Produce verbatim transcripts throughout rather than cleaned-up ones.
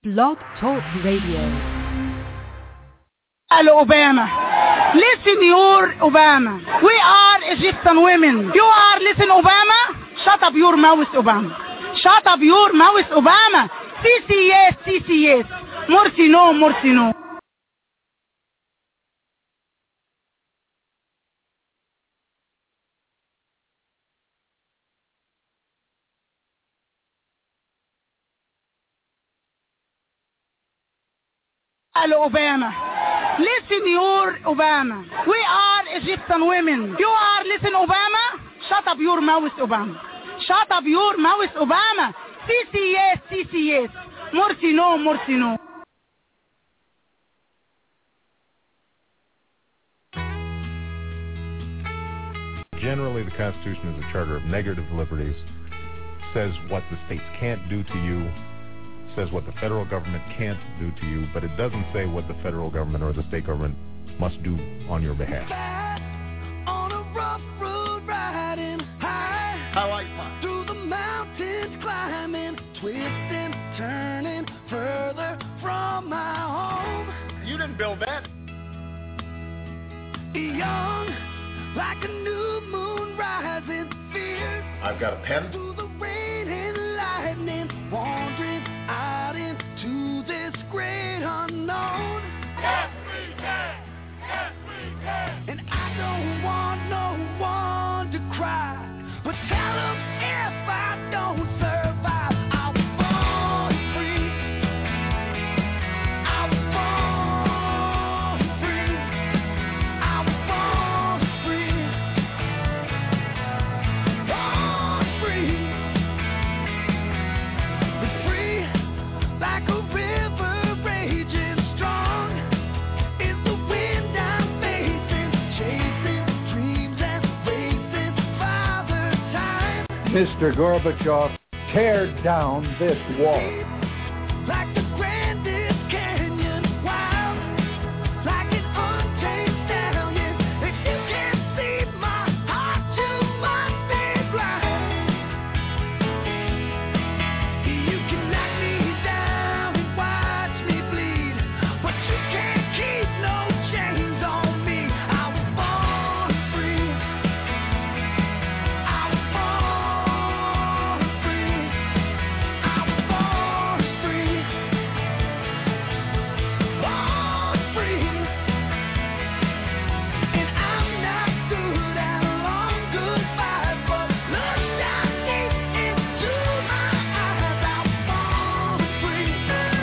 Blog Talk Radio. Hello, Obama. Listen, your Obama. We are Egyptian women. You are listen, Obama. Shut up your mouth, Obama. Shut up your mouth, Obama. C C yes, C C yes. Morsi no, Morsi no. Hello, Obama. Listen, your Obama. We are Egyptian women. You are listen, Obama. Shut up your mouth, Obama. Shut up your mouth, Obama. C C yes, C C yes. Morsi no, Morsi no. Generally, the Constitution is a charter of negative liberties, says what the states can't do to you, says what the federal government can't do to you, but it doesn't say what the federal government or the state government must do on your behalf. On a rough road riding high, I like fun. Through the mountains climbing, twisting, turning, further from my home. You didn't build that. Young, like a new moon rising fierce. I've got a pen. Through the rain and lightning, wandering out into this great unknown. Yes, we can. Yes, we can. And I don't want no one to cry, but tell them if I don't survive, I was born free. I was born free. I was born free. Born free. But free like a river raging strong is the wind I'm facing, chasing dreams and racing father time. Mister Gorbachev, tear down this wall. Like the grandest canyon, wild, like an untamed stallion. If you can't see my heart, you must be blind. You can knock me down and watch me bleed, but you can't keep no chains on me. I was born free. I was born free. I was born free. Born free. And I'm not good at a long goodbye, but look down deep into my eyes. I was born free.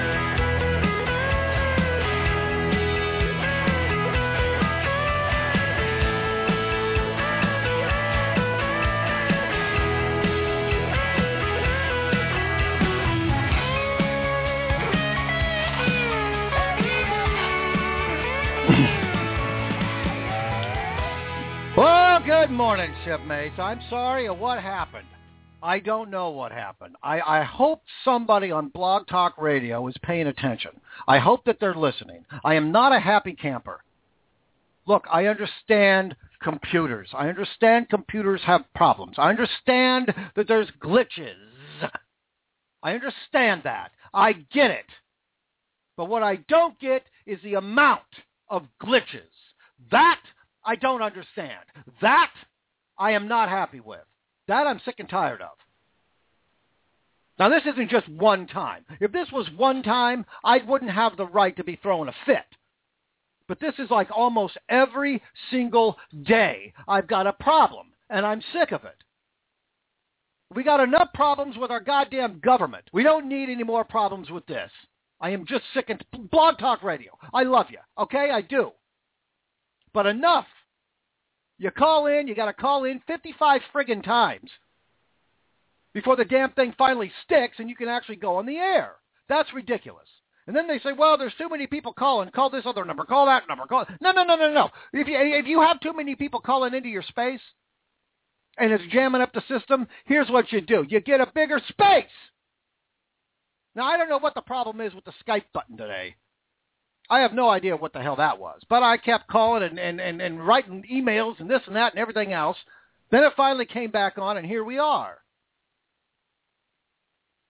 Well, good morning, shipmates. I'm sorry of what happened. I don't know what happened. I, I hope somebody on Blog Talk Radio is paying attention. I hope that they're listening. I am not a happy camper. Look, I understand computers. I understand computers have problems. I understand that there's glitches. I understand that. I get it. But what I don't get is the amount of glitches. That I don't understand. That I am not happy with. That I'm sick and tired of. Now, this isn't just one time. If this was one time, I wouldn't have the right to be throwing a fit. But this is like almost every single day I've got a problem, and I'm sick of it. We got enough problems with our goddamn government. We don't need any more problems with this. I am just sick and... Blog Talk Radio. I love you. Okay? I do. But enough. You call in, you got to call in fifty-five friggin' times before the damn thing finally sticks and you can actually go on the air. That's ridiculous. And then they say, well, there's too many people calling. Call this other number. Call that number. Call. No, no, no, no, no. If you, if you have too many people calling into your space and it's jamming up the system, here's what you do. You get a bigger space. Now, I don't know what the problem is with the Skype button today. I have no idea what the hell that was. But I kept calling and, and, and, and writing emails and this and that and everything else. Then it finally came back on, and here we are.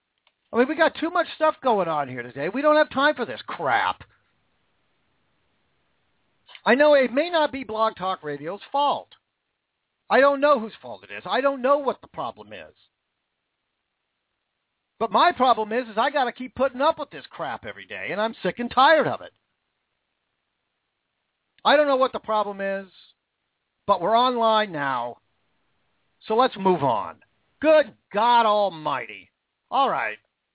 I mean, we got too much stuff going on here today. We don't have time for this crap. I know it may not be Blog Talk Radio's fault. I don't know whose fault it is. I don't know what the problem is. But my problem is, is I got to keep putting up with this crap every day, and I'm sick and tired of it. I don't know what the problem is, but we're online now, so let's move on. Good God Almighty. All right.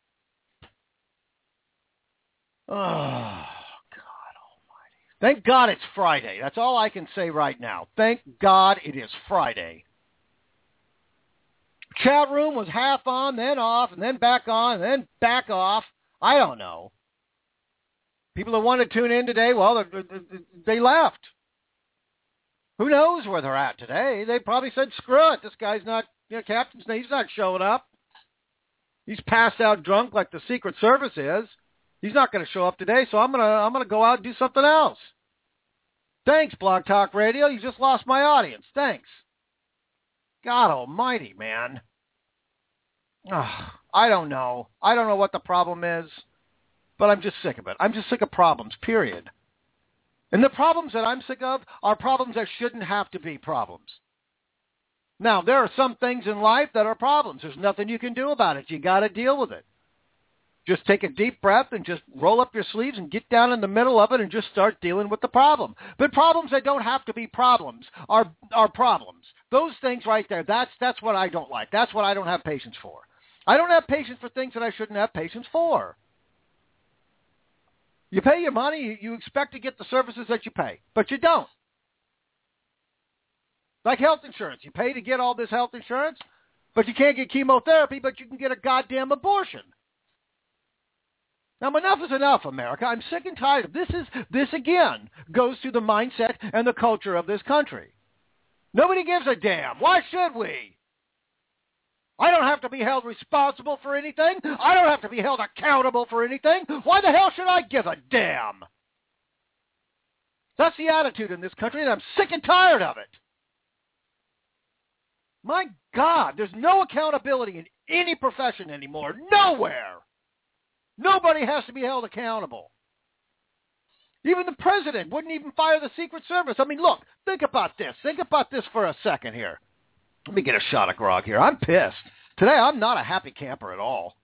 Oh, God Almighty. Thank God it's Friday. That's all I can say right now. Thank God it is Friday. Chat room was half on, then off, and then back on, and then back off. I don't know. People that want to tune in today, well, they, they left. Who knows where they're at today? They probably said, screw it. This guy's not, you know, Captain Snake's not showing up. He's passed out drunk like the Secret Service is. He's not going to show up today, so I'm going to I'm going to go out and do something else. Thanks, Blog Talk Radio. You just lost my audience. Thanks. God almighty, man. Oh, I don't know. I don't know what the problem is, but I'm just sick of it. I'm just sick of problems, period. And the problems that I'm sick of are problems that shouldn't have to be problems. Now, there are some things in life that are problems. There's nothing you can do about it. You got to deal with it. Just take a deep breath and just roll up your sleeves and get down in the middle of it and just start dealing with the problem. But problems that don't have to be problems are are problems. Those things right there, that's that's what I don't like. That's what I don't have patience for. I don't have patience for things that I shouldn't have patience for. You pay your money, you, you expect to get the services that you pay, but you don't. Like health insurance. You pay to get all this health insurance, but you can't get chemotherapy, but you can get a goddamn abortion. Now, enough is enough, America. I'm sick and tired of this. Is this again goes to the mindset and the culture of this country. Nobody gives a damn. Why should we? I don't have to be held responsible for anything. I don't have to be held accountable for anything. Why the hell should I give a damn? That's the attitude in this country, and I'm sick and tired of it. My God, there's no accountability in any profession anymore. Nowhere. Nobody has to be held accountable. Even the president wouldn't even fire the Secret Service. I mean, look, think about this. Think about this for a second here. Let me get a shot of grog here. I'm pissed. Today, I'm not a happy camper at all.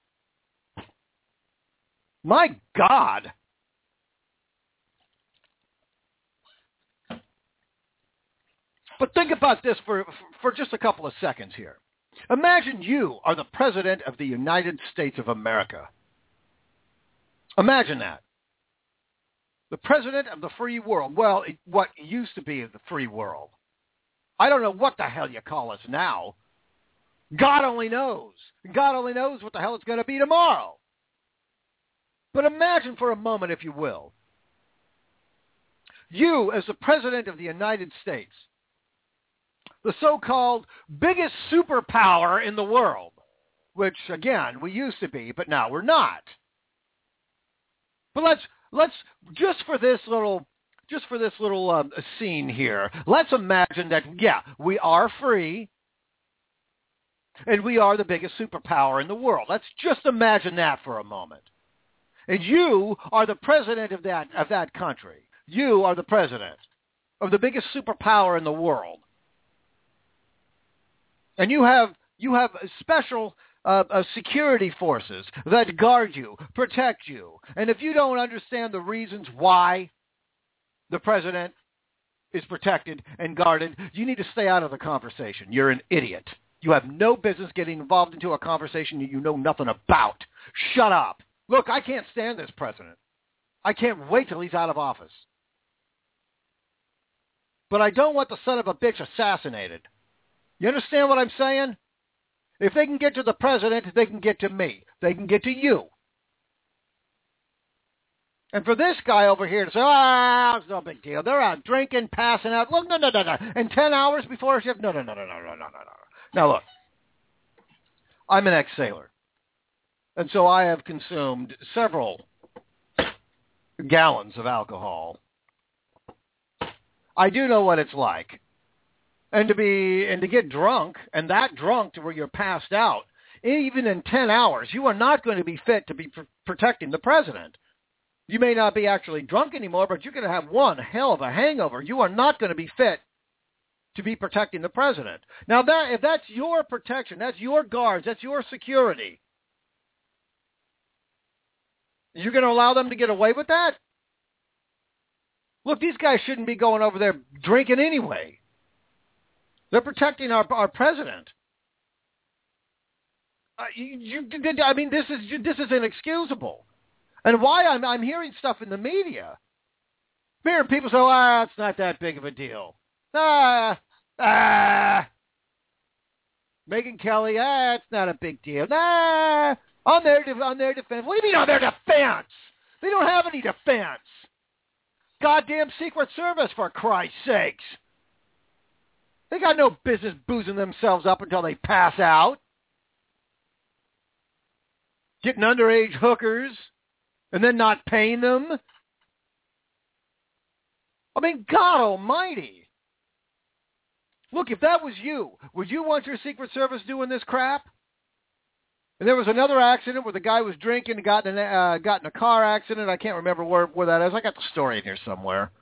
My God. But think about this for, for just a couple of seconds here. Imagine you are the President of the United States of America. Imagine that. The President of the free world. Well, it, what used to be the free world. I don't know what the hell you call us now. God only knows. God only knows what the hell it's going to be tomorrow. But imagine for a moment, if you will, you as the President of the United States, the so-called biggest superpower in the world, which, again, we used to be, but now we're not. But let's let's just for this little just for this little um, scene here, let's imagine that yeah, we are free, and we are the biggest superpower in the world. Let's just imagine that for a moment. And you are the president of that of that country. You are the president of the biggest superpower in the world, and you have you have special. Uh, uh, security forces that guard you, protect you. And if you don't understand the reasons why the president is protected and guarded, you need to stay out of the conversation. You're an idiot. You have no business getting involved into a conversation that you know nothing about. Shut up. Look, I can't stand this president. I can't wait till he's out of office. But I don't want the son of a bitch assassinated. You understand what I'm saying? If they can get to the president, they can get to me. They can get to you. And for this guy over here to say, ah, oh, it's no big deal. They're out drinking, passing out. Look, no, no, no, no. And ten hours before a shift? No, no, no, no, no, no, no, no, no. Now, look, I'm an ex-sailor. And so I have consumed several gallons of alcohol. I do know what it's like. And to be and to get drunk, and that drunk to where you're passed out, even in ten hours, you are not going to be fit to be pr- protecting the president. You may not be actually drunk anymore, but you're going to have one hell of a hangover. You are not going to be fit to be protecting the president. Now, that if that's your protection, that's your guards, that's your security, you're going to allow them to get away with that? Look, these guys shouldn't be going over there drinking anyway. They're protecting our our president. Uh, you, you, I mean, this is this is inexcusable. And why I'm I'm hearing stuff in the media. I'm hearing people say, "Ah, it's not that big of a deal." Ah, ah. Megyn Kelly, ah, it's not a big deal. Nah, on their on their defense. What do you mean on their defense? They don't have any defense. Goddamn Secret Service, for Christ's sakes. They got no business boozing themselves up until they pass out. Getting underage hookers and then not paying them. I mean, God almighty. Look, if that was you, would you want your Secret Service doing this crap? And there was another accident where the guy was drinking and got in, a, uh, got in a car accident. I can't remember where, where that is. I got the story in here somewhere.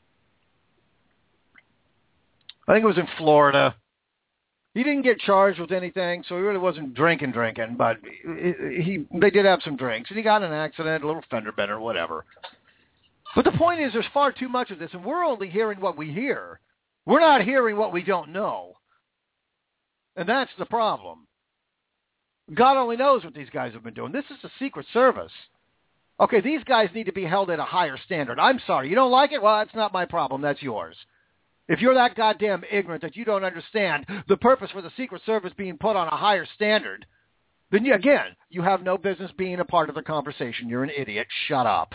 I think it was in Florida. He didn't get charged with anything, so he really wasn't drinking, drinking. But he, he they did have some drinks, and he got in an accident, a little fender bender, whatever. But the point is, there's far too much of this, and we're only hearing what we hear. We're not hearing what we don't know. And that's the problem. God only knows what these guys have been doing. This is the Secret Service. Okay, these guys need to be held at a higher standard. I'm sorry. You don't like it? Well, that's not my problem. That's yours. If you're that goddamn ignorant that you don't understand the purpose for the Secret Service being put on a higher standard, then, you, again, you have no business being a part of the conversation. You're an idiot. Shut up.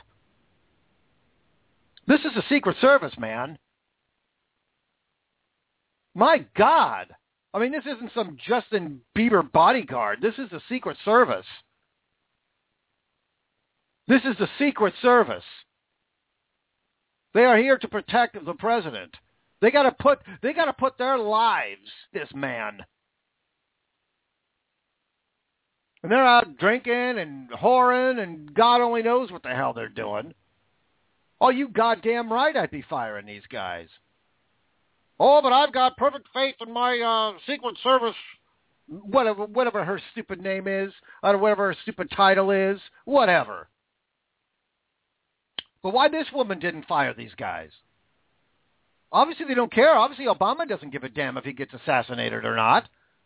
This is the Secret Service, man. My God. I mean, this isn't some Justin Bieber bodyguard. This is the Secret Service. This is the Secret Service. They are here to protect the president. They got to put they got to put their lives, this man. And they're out drinking and whoring and God only knows what the hell they're doing. Oh, you goddamn right I'd be firing these guys. Oh, but I've got perfect faith in my uh, Secret Service, whatever, whatever her stupid name is, or whatever her stupid title is, whatever. But why this woman didn't fire these guys? Obviously they don't care. Obviously Obama doesn't give a damn if he gets assassinated or not.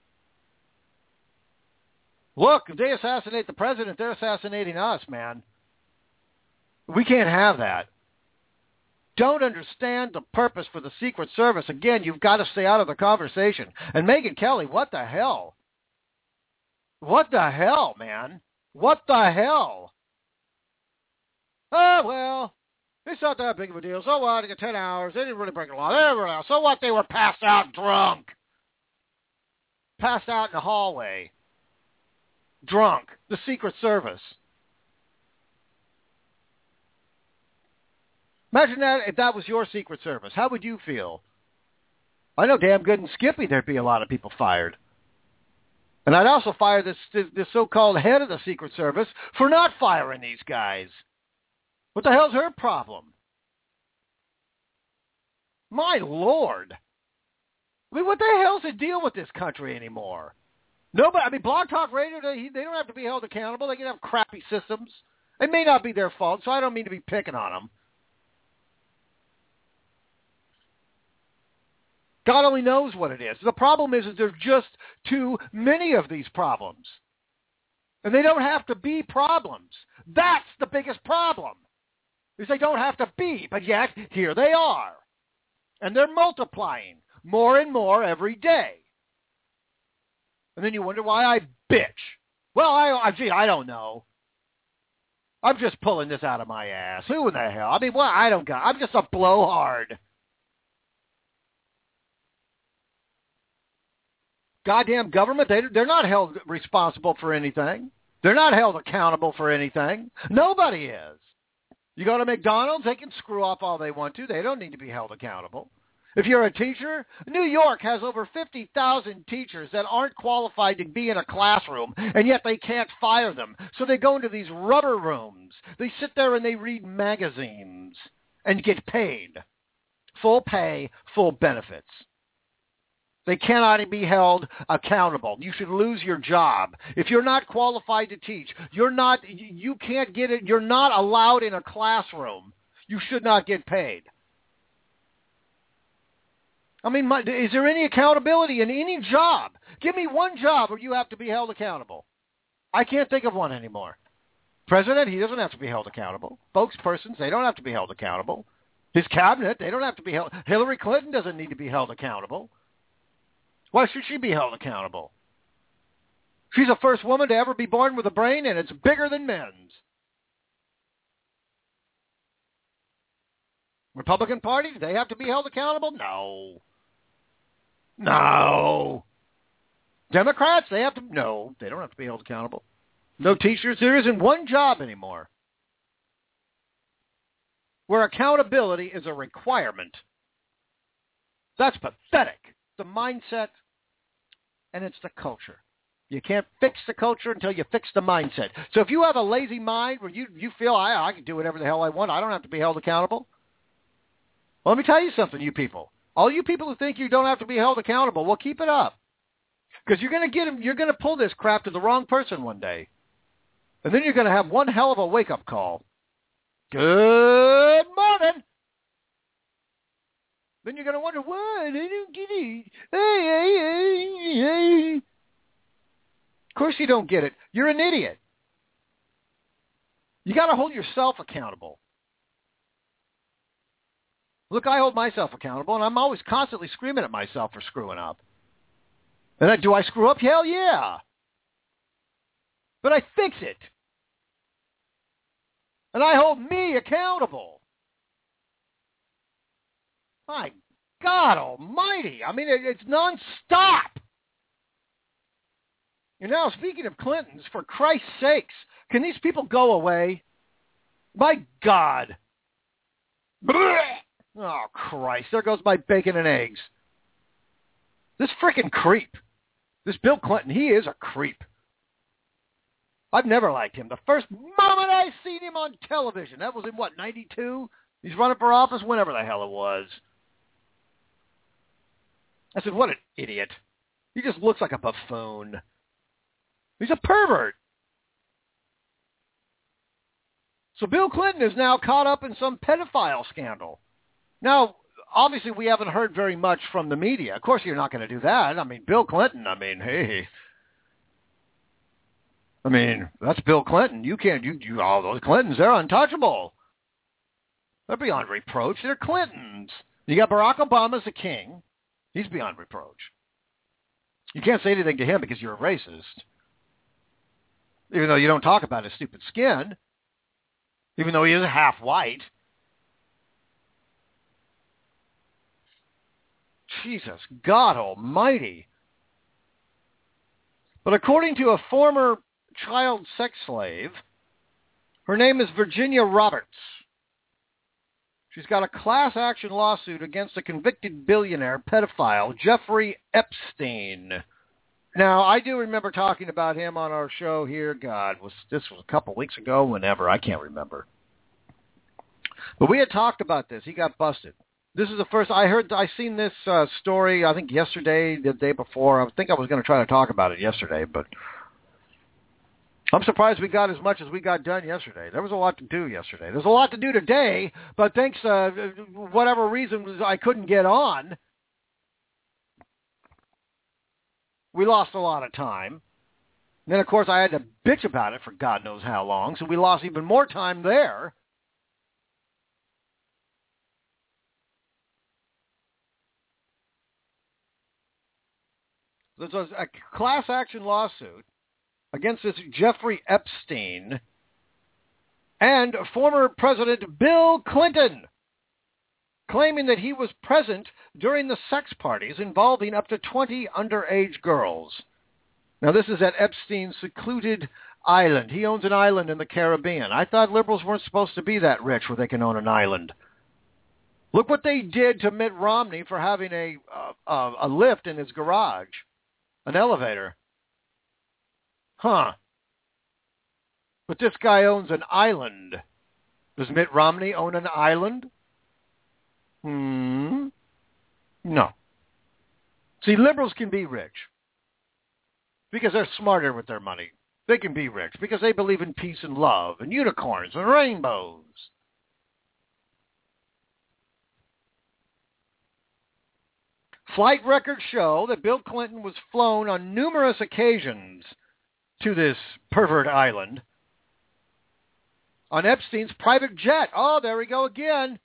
Look, if they assassinate the president, they're assassinating us, man. We can't have that. Don't understand the purpose for the Secret Service. Again, you've got to stay out of the conversation. And Megyn Kelly, what the hell? What the hell, man? What the hell? Oh, well, it's not that big of a deal. So what? They got ten hours. They didn't really break the law. They were out. So what? They were passed out drunk. Passed out in the hallway. Drunk. The Secret Service. Imagine that if that was your Secret Service. How would you feel? I know damn good and Skippy there'd be a lot of people fired. And I'd also fire this, this, this so-called head of the Secret Service for not firing these guys. What the hell's her problem? My Lord. I mean, what the hell's the deal with this country anymore? Nobody, I mean, Blog Talk Radio, they, they don't have to be held accountable. They can have crappy systems. It may not be their fault, so I don't mean to be picking on them. God only knows what it is. The problem is, is there's just too many of these problems. And they don't have to be problems. That's the biggest problem. Is they don't have to be, but yet here they are. And they're multiplying more and more every day. And then you wonder why I bitch. Well, I, I gee, I don't know. I'm just pulling this out of my ass. Who in the hell? I mean, well, I don't got. I'm just a blowhard. Goddamn government, they, they're not held responsible for anything. They're not held accountable for anything. Nobody is. You go to McDonald's, they can screw off all they want to. They don't need to be held accountable. If you're a teacher, New York has over fifty thousand teachers that aren't qualified to be in a classroom, and yet they can't fire them. So they go into these rubber rooms. They sit there and they read magazines and get paid. Full pay, full benefits. They cannot be held accountable. You should lose your job. If you're not qualified to teach, you're not, you can't get it, you're not allowed in a classroom. You should not get paid. I mean, my, is there any accountability in any job? Give me one job where you have to be held accountable. I can't think of one anymore. President, he doesn't have to be held accountable. Spokespersons, they don't have to be held accountable. His cabinet, they don't have to be held. Hillary Clinton doesn't need to be held accountable. Why should she be held accountable? She's the first woman to ever be born with a brain, and it's bigger than men's. Republican Party, do they have to be held accountable? No. No. Democrats, they have to, no, they don't have to be held accountable. No teachers, there isn't one job anymore where accountability is a requirement. That's pathetic. The mindset, and it's the culture. You can't fix the culture until you fix the mindset. So if you have a lazy mind where you, you feel, I, I can do whatever the hell I want, I don't have to be held accountable. Well, let me tell you something, you people. All you people who think you don't have to be held accountable, well, keep it up. Because you're going to get you're going to pull this crap to the wrong person one day. And then you're going to have one hell of a wake-up call. Good morning. Then you're going to wonder, why? I don't get it. Hey, hey, hey, hey. Of course you don't get it. You're an idiot. You got to hold yourself accountable. Look, I hold myself accountable, and I'm always constantly screaming at myself for screwing up. And I, do I screw up? Hell yeah. But I fix it. And I hold me accountable. My God almighty. I mean, it, it's nonstop. And now, speaking of Clintons, for Christ's sakes, can these people go away? My God. Blech. Oh, Christ. There goes my bacon and eggs. This frickin' creep. This Bill Clinton, he is a creep. I've never liked him. The first moment I seen him on television, that was in, what, ninety-two? He's running for office, whenever the hell it was. I said, what an idiot. He just looks like a buffoon. He's a pervert. So Bill Clinton is now caught up in some pedophile scandal. Now, obviously, we haven't heard very much from the media. Of course, you're not going to do that. I mean, Bill Clinton, I mean, hey. I mean, that's Bill Clinton. You can't, you, you all those Clintons, they're untouchable. They're beyond reproach. They're Clintons. You got Barack Obama as the king. He's beyond reproach. You can't say anything to him because you're a racist. Even though you don't talk about his stupid skin. Even though he is half white. Jesus, God almighty. But according to a former child sex slave, her name is Virginia Roberts. She's got a class action lawsuit against a convicted billionaire pedophile, Jeffrey Epstein. Now, I do remember talking about him on our show here. God, was this was a couple weeks ago, whenever, I can't remember. But we had talked about this. He got busted. This is the first I heard. I seen this uh, story. I think yesterday, the day before. I think I was going to try to talk about it yesterday, but I'm surprised we got as much as we got done yesterday. There was a lot to do yesterday. There's a lot to do today, but thanks, uh, whatever reason I couldn't get on, we lost a lot of time. And then, of course, I had to bitch about it for God knows how long, so we lost even more time there. There's a class action lawsuit against this Jeffrey Epstein and former President Bill Clinton, claiming that he was present during the sex parties involving up to twenty underage girls. Now, this is at Epstein's secluded island. He owns an island in the Caribbean. I thought liberals weren't supposed to be that rich where they can own an island. Look what they did to Mitt Romney for having a, uh, a lift in his garage, an elevator. Huh. But this guy owns an island. Does Mitt Romney own an island? Hmm. No. See, liberals can be rich because they're smarter with their money. They can be rich because they believe in peace and love and unicorns and rainbows. Flight records show that Bill Clinton was flown on numerous occasions to this pervert island on Epstein's private jet. Oh, there we go again.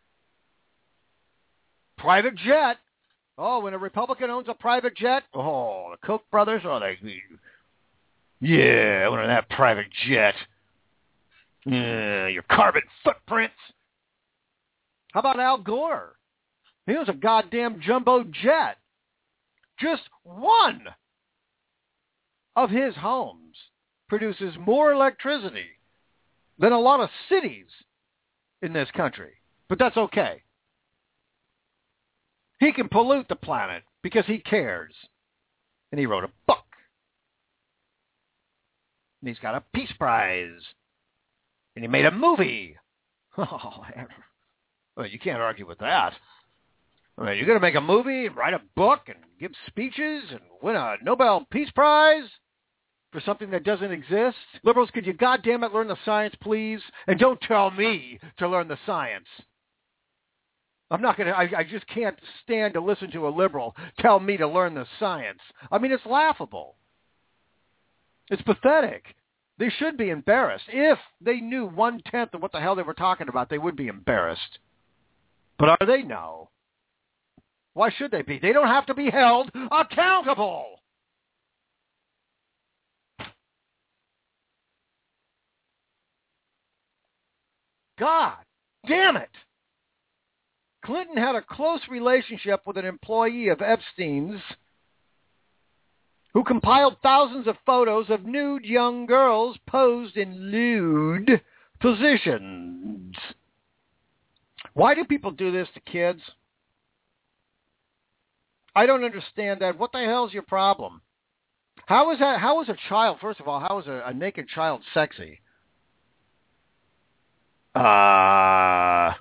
Private jet. Oh, when a Republican owns a private jet, oh, the Koch brothers, oh, they, yeah, I want that private jet. Yeah, your carbon footprints. How about Al Gore? He was a goddamn jumbo jet. Just one of his homes produces more electricity than a lot of cities in this country. But that's okay. He can pollute the planet because he cares. And he wrote a book. And he's got a Peace Prize. And he made a movie. Oh, well, you can't argue with that. I mean, you're going to make a movie and write a book and give speeches and win a Nobel Peace Prize for something that doesn't exist? Liberals, could you goddamn it learn the science, please? And don't tell me to learn the science. I'm not going to, I just can't stand to listen to a liberal tell me to learn the science. I mean, it's laughable. It's pathetic. They should be embarrassed. If they knew one-tenth of what the hell they were talking about, they would be embarrassed. But are they? No. Why should they be? They don't have to be held accountable. God damn it. Clinton had a close relationship with an employee of Epstein's who compiled thousands of photos of nude young girls posed in lewd positions. Why do people do this to kids? I don't understand that. What the hell is your problem? How is that? How is a child, first of all, how is a, a naked child sexy? Uh,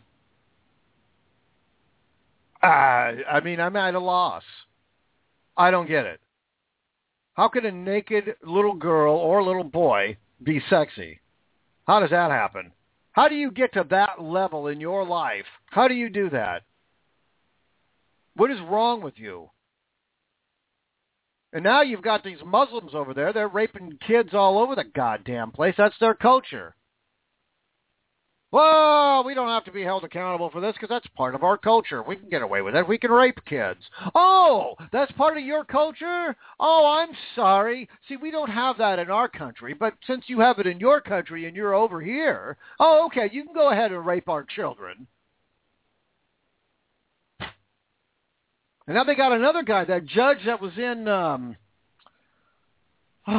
uh, I mean, I'm at a loss. I don't get it. How could a naked little girl or little boy be sexy? How does that happen? How do you get to that level in your life? How do you do that? What is wrong with you? And now you've got these Muslims over there. They're raping kids all over the goddamn place. That's their culture. Well, we don't have to be held accountable for this because that's part of our culture. We can get away with it. We can rape kids. Oh, that's part of your culture? Oh, I'm sorry. See, we don't have that in our country, but since you have it in your country and you're over here, oh, okay, you can go ahead and rape our children. And now they got another guy, that judge that was in, um, oh,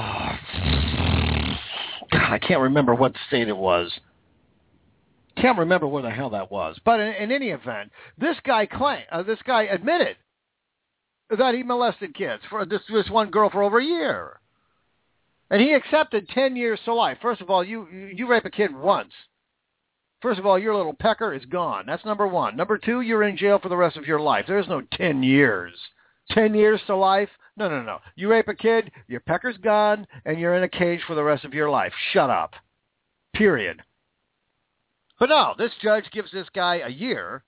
I can't remember what state it was. Can't remember where the hell that was. But in, in any event, this guy claimed, uh, this guy admitted that he molested kids for this, this one girl for over a year. And he accepted ten years to life. First of all, you, you rape a kid once. First of all, your little pecker is gone. That's number one. Number two, you're in jail for the rest of your life. There's no ten years. ten years to life? No, no, no. You rape a kid, your pecker's gone, and you're in a cage for the rest of your life. Shut up. Period. But no, this judge gives this guy a year,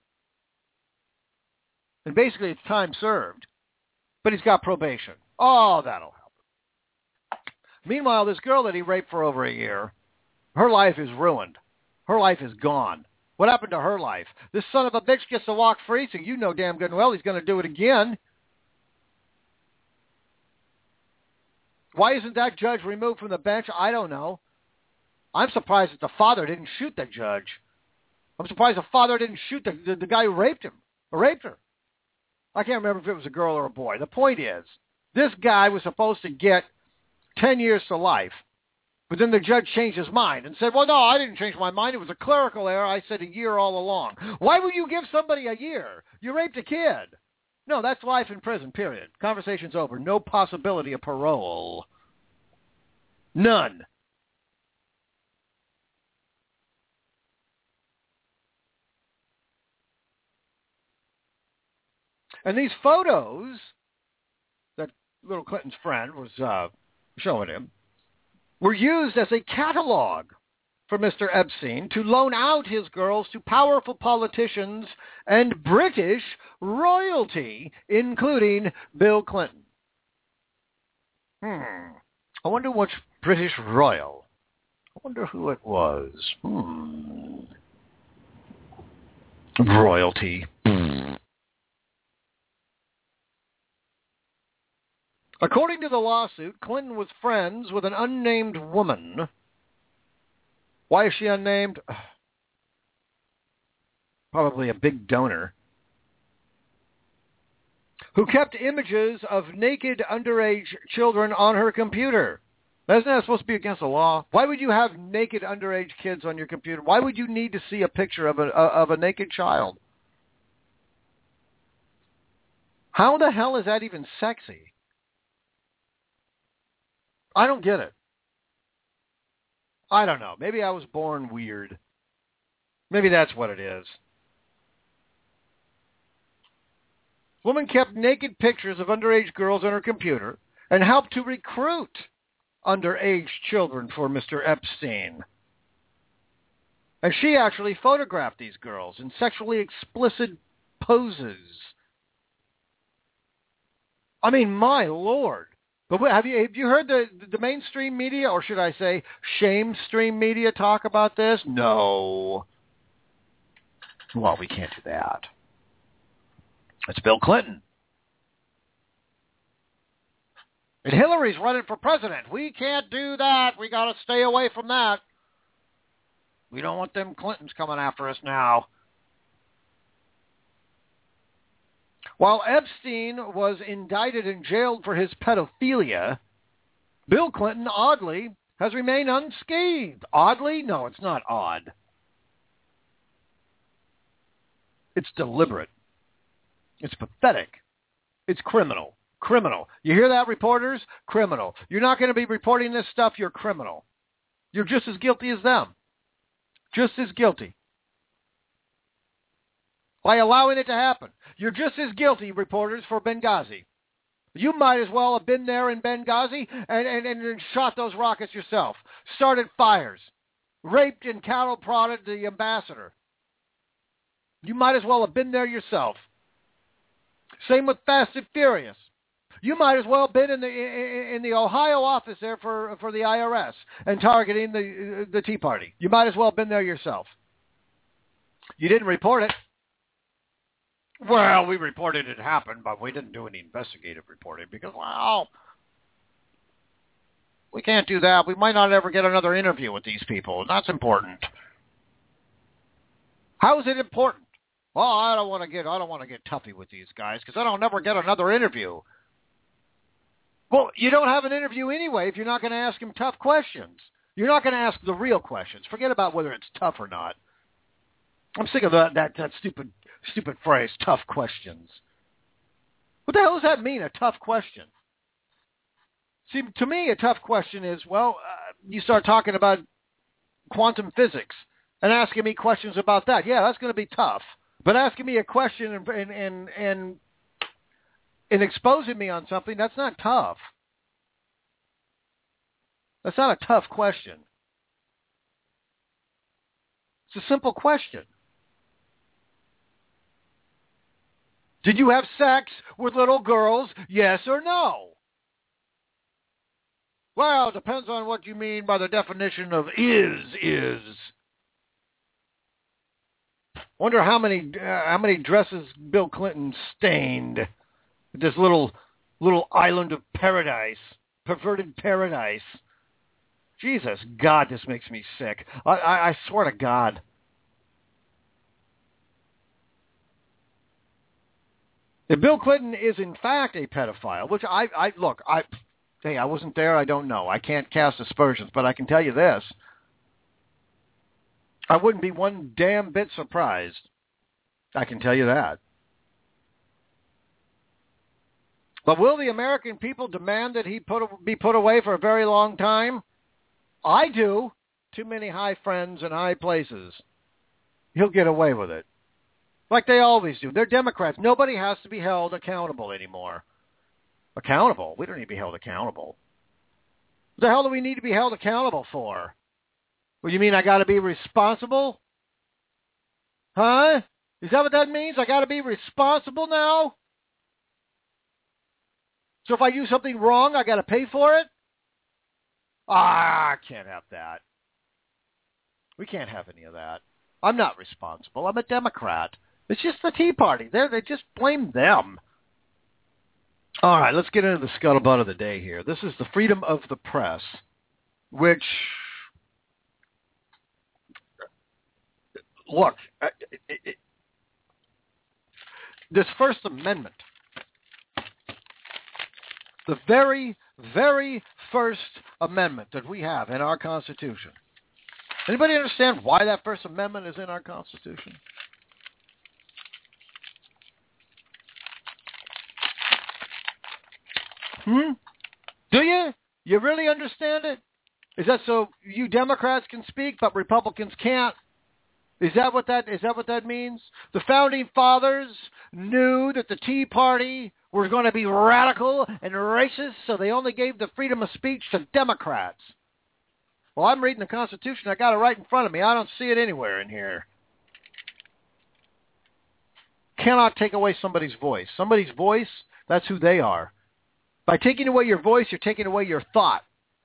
and basically it's time served, but he's got probation. Oh, that'll help. Meanwhile, this girl that he raped for over a year, her life is ruined. Her life is gone. What happened to her life? This son of a bitch gets to walk free, so you know damn good and well he's going to do it again. Why isn't that judge removed from the bench? I don't know. I'm surprised that the father didn't shoot the judge. I'm surprised the father didn't shoot the, the, the guy who raped him, or raped her. I can't remember if it was a girl or a boy. The point is, this guy was supposed to get ten years to life. But then the judge changed his mind and said, well, no, I didn't change my mind. It was a clerical error. I said a year all along. Why would you give somebody a year? You raped a kid. No, that's life in prison, period. Conversation's over. No possibility of parole. None. And these photos that little Clinton's friend was uh, showing him were used as a catalog for Mister Epstein to loan out his girls to powerful politicians and British royalty, including Bill Clinton. Hmm. I wonder which British royal. I wonder who it was. Hmm. Royalty. According to the lawsuit, Clinton was friends with an unnamed woman. Why is she unnamed? Probably a big donor. Who kept images of naked underage children on her computer. Isn't that supposed to be against the law? Why would you have naked underage kids on your computer? Why would you need to see a picture of a of a naked child? How the hell is that even sexy? I don't get it. I don't know. Maybe I was born weird. Maybe that's what it is. Woman kept naked pictures of underage girls on her computer and helped to recruit underage children for Mister Epstein. And she actually photographed these girls in sexually explicit poses. I mean, my Lord. But have you have you heard the the mainstream media, or should I say shame-stream media, talk about this? No. Well, we can't do that. It's Bill Clinton. And Hillary's running for president. We can't do that. We got to stay away from that. We don't want them Clintons coming after us now. While Epstein was indicted and jailed for his pedophilia, Bill Clinton, oddly, has remained unscathed. Oddly? No, it's not odd. It's deliberate. It's pathetic. It's criminal. Criminal. You hear that, reporters? Criminal. You're not going to be reporting this stuff, you're criminal. You're just as guilty as them. Just as guilty. By allowing it to happen. You're just as guilty, reporters, for Benghazi. You might as well have been there in Benghazi and, and, and shot those rockets yourself. Started fires. Raped and cattle prodded the ambassador. You might as well have been there yourself. Same with Fast and Furious. You might as well have been in the in, in the Ohio office there for, for the I R S and targeting the the Tea Party. You might as well have been there yourself. You didn't report it. Well, we reported it happened, but we didn't do any investigative reporting because, well, we can't do that. We might not ever get another interview with these people, and that's important. How is it important? Well, I don't want to get I don't want to get toughy with these guys because I don't never get another interview. Well, you don't have an interview anyway if you're not going to ask them tough questions. You're not going to ask the real questions. Forget about whether it's tough or not. I'm sick of that that, that stupid stupid phrase, tough questions. What the hell does that mean, a tough question? See, to me, a tough question is, well, uh, you start talking about quantum physics and asking me questions about that. Yeah, that's going to be tough. But asking me a question and and and, and and exposing me on something, that's not tough. That's not a tough question. It's a simple question. Did you have sex with little girls, yes or no? Well, it depends on what you mean by the definition of is, is. Wonder how many uh, how many dresses Bill Clinton stained. This little little island of paradise, perverted paradise. Jesus, God, this makes me sick. I, I, I swear to God. If Bill Clinton is in fact a pedophile, which I, I look, I, Hey, I wasn't there. I don't know. I can't cast aspersions, but I can tell you this. I wouldn't be one damn bit surprised. I can tell you that. But will the American people demand that he put, be put away for a very long time? I do. Too many high friends and high places. He'll get away with it. Like they always do. They're Democrats. Nobody has to be held accountable anymore. Accountable? We don't need to be held accountable. What the hell do we need to be held accountable for? Well, you mean I got to be responsible? Huh? Is that what that means? I got to be responsible now? So if I do something wrong, I got to pay for it? Ah, I can't have that. We can't have any of that. I'm not responsible. I'm a Democrat. It's just the Tea Party. They're, they just blame them. All right, let's get into the scuttlebutt of the day here. This is the freedom of the press, which, look, it, it, it, this First Amendment, the very, very First Amendment that we have in our Constitution. Anybody understand why that First Amendment is in our Constitution? Hmm? Do you? You really understand it? Is that so you Democrats can speak, but Republicans can't? Is that what that is that what that means? The Founding Fathers knew that the Tea Party were going to be radical and racist, so they only gave the freedom of speech to Democrats. Well, I'm reading the Constitution. I got it right in front of me. I don't see it anywhere in here. Cannot take away somebody's voice. Somebody's voice, that's who they are. By taking away your voice, you're taking away your thought.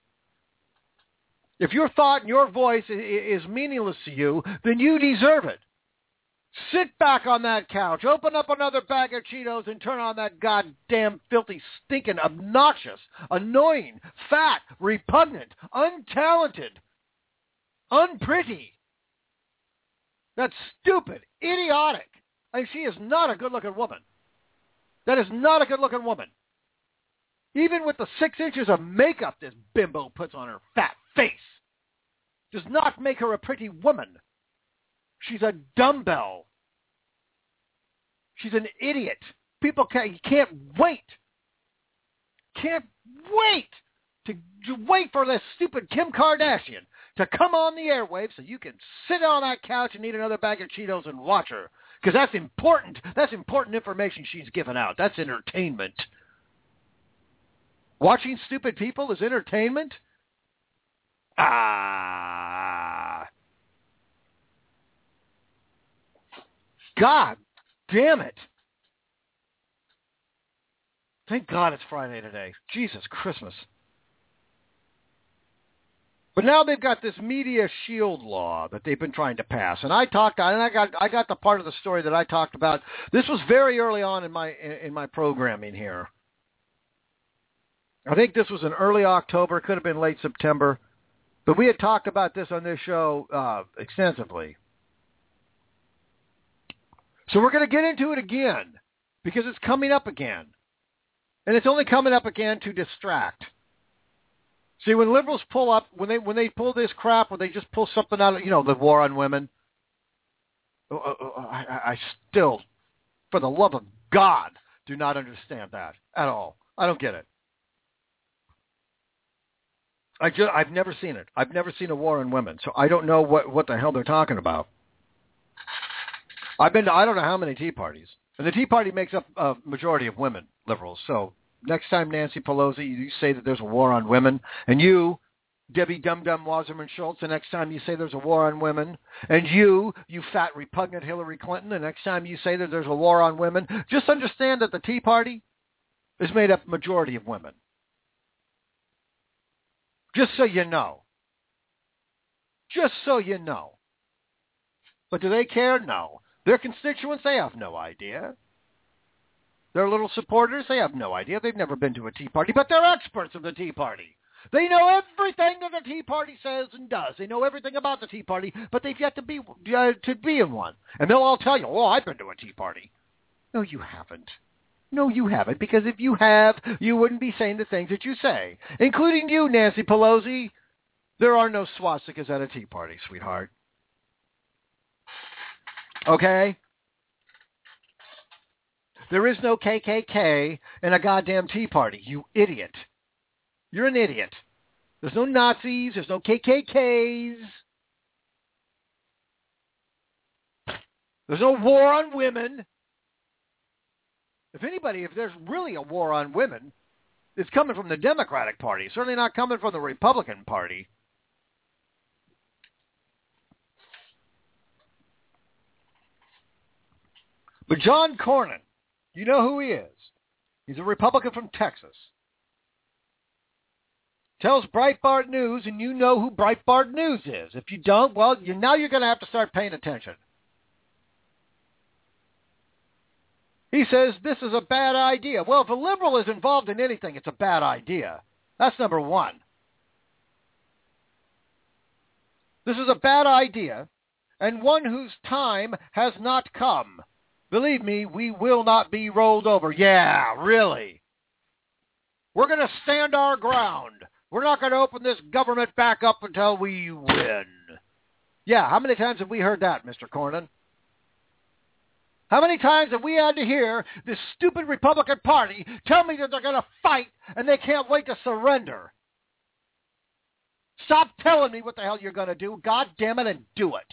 If your thought and your voice is meaningless to you, then you deserve it. Sit back on that couch, open up another bag of Cheetos, and turn on that goddamn filthy, stinking, obnoxious, annoying, fat, repugnant, untalented, unpretty, that stupid, idiotic. I mean, she is not a good-looking woman. That is not a good-looking woman. Even with the six inches of makeup this bimbo puts on her fat face, does not make her a pretty woman. She's a dumbbell. She's an idiot. People can't, can't wait. Can't wait to, to wait for this stupid Kim Kardashian to come on the airwaves so you can sit on that couch and eat another bag of Cheetos and watch her. Because that's important. That's important information she's giving out. That's entertainment. Watching stupid people is entertainment? Ah. God damn it. Thank God it's Friday today. Jesus Christmas. But now they've got this media shield law that they've been trying to pass. And I talked and I got I got the part of the story that I talked about. This was very early on in my in my programming here. I think this was in early October, it could have been late September. But we had talked about this on this show uh, extensively. So we're going to get into it again because it's coming up again. And it's only coming up again to distract. See, when liberals pull up, when they when they pull this crap, when they just pull something out of, you know, the war on women, I, I still, for the love of God, do not understand that at all. I don't get it. I just, I've never seen it. I've never seen a war on women, so I don't know what, what the hell they're talking about. I've been to I don't know how many Tea Parties. And the Tea Party makes up a majority of women, liberals. So next time, Nancy Pelosi, you say that there's a war on women, and you, Debbie Dum Dum Wasserman Schultz, the next time you say there's a war on women, and you, you fat repugnant Hillary Clinton, the next time you say that there's a war on women, just understand that the Tea Party is made up majority of women. Just so you know. Just so you know. But do they care? No. Their constituents, they have no idea. Their little supporters, they have no idea. They've never been to a Tea Party, but they're experts of the Tea Party. They know everything that the Tea Party says and does. They know everything about the Tea Party, but they've yet to be uh, to be in one. And they'll all tell you, oh, I've been to a Tea Party. No, you haven't. No, you haven't, because if you have, you wouldn't be saying the things that you say, including you, Nancy Pelosi. There are no swastikas at a tea party, sweetheart. Okay? There is no K K K in a goddamn tea party, you idiot. You're an idiot. There's no Nazis. There's no K K Ks. There's no war on women. If anybody, if there's really a war on women, it's coming from the Democratic Party. It's certainly not coming from the Republican Party. But John Cornyn, you know who he is. He's a Republican from Texas. Tells Breitbart News, and you know who Breitbart News is. If you don't, well, you, now you're going to have to start paying attention. He says this is a bad idea. Well, if a liberal is involved in anything, it's a bad idea. That's number one. This is a bad idea, and one whose time has not come. Believe me, we will not be rolled over. Yeah, really. We're going to stand our ground. We're not going to open this government back up until we win. Yeah, how many times have we heard that, Mister Cornyn? How many times have we had to hear this stupid Republican Party tell me that they're going to fight and they can't wait to surrender? Stop telling me what the hell you're going to do. God damn it, and do it.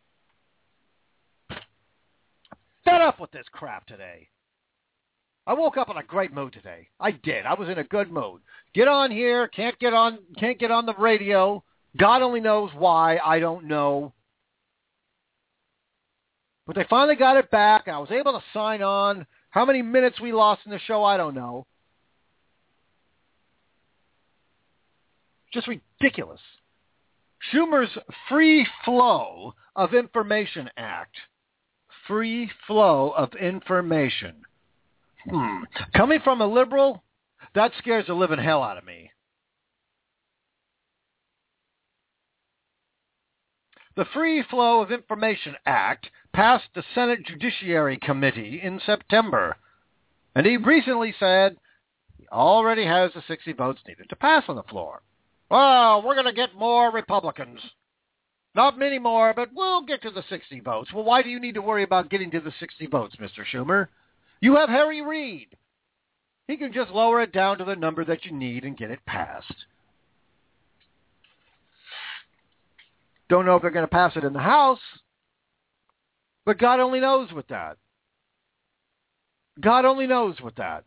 Fed up with this crap today. I woke up in a great mood today. I did. I was in a good mood. Get on here. Can't get on. Can't get on the radio. God only knows why. I don't know. But they finally got it back. I was able to sign on. How many minutes we lost in the show, I don't know. Just ridiculous. Schumer's Free Flow of Information Act. Free flow of information. Hmm. Coming from a liberal, that scares the living hell out of me. The Free Flow of Information Act passed the Senate Judiciary Committee in September, and he recently said he already has the sixty votes needed to pass on the floor. Well, we're going to get more Republicans. Not many more, but we'll get to the sixty votes. Well, why do you need to worry about getting to the sixty votes, Mister Schumer? You have Harry Reid. He can just lower it down to the number that you need and get it passed. Don't know if they're going to pass it in the House, but God only knows with that. God only knows with that.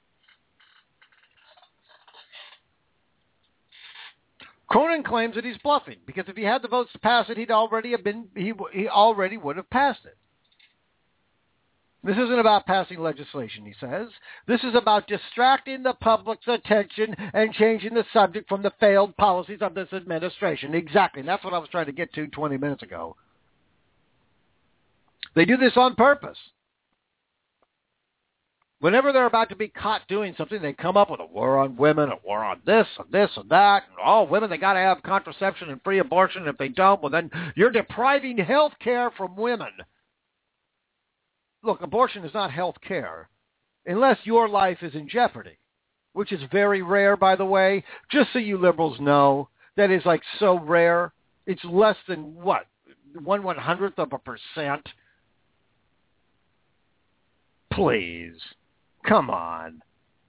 Cornyn claims that he's bluffing because if he had the votes to pass it, he'd already have been he he already would have passed it. This isn't about passing legislation, he says. This is about distracting the public's attention and changing the subject from the failed policies of this administration. Exactly. And that's what I was trying to get to twenty minutes ago. They do this on purpose. Whenever they're about to be caught doing something, they come up with a war on women, a war on this, and this, and that. And, oh, women, they got to have contraception and free abortion. If they don't, well, then you're depriving health care from women. Look, abortion is not health care unless your life is in jeopardy, which is very rare, by the way. Just so you liberals know, that is like so rare. It's less than, what, one one-hundredth of a percent? Please. Come on.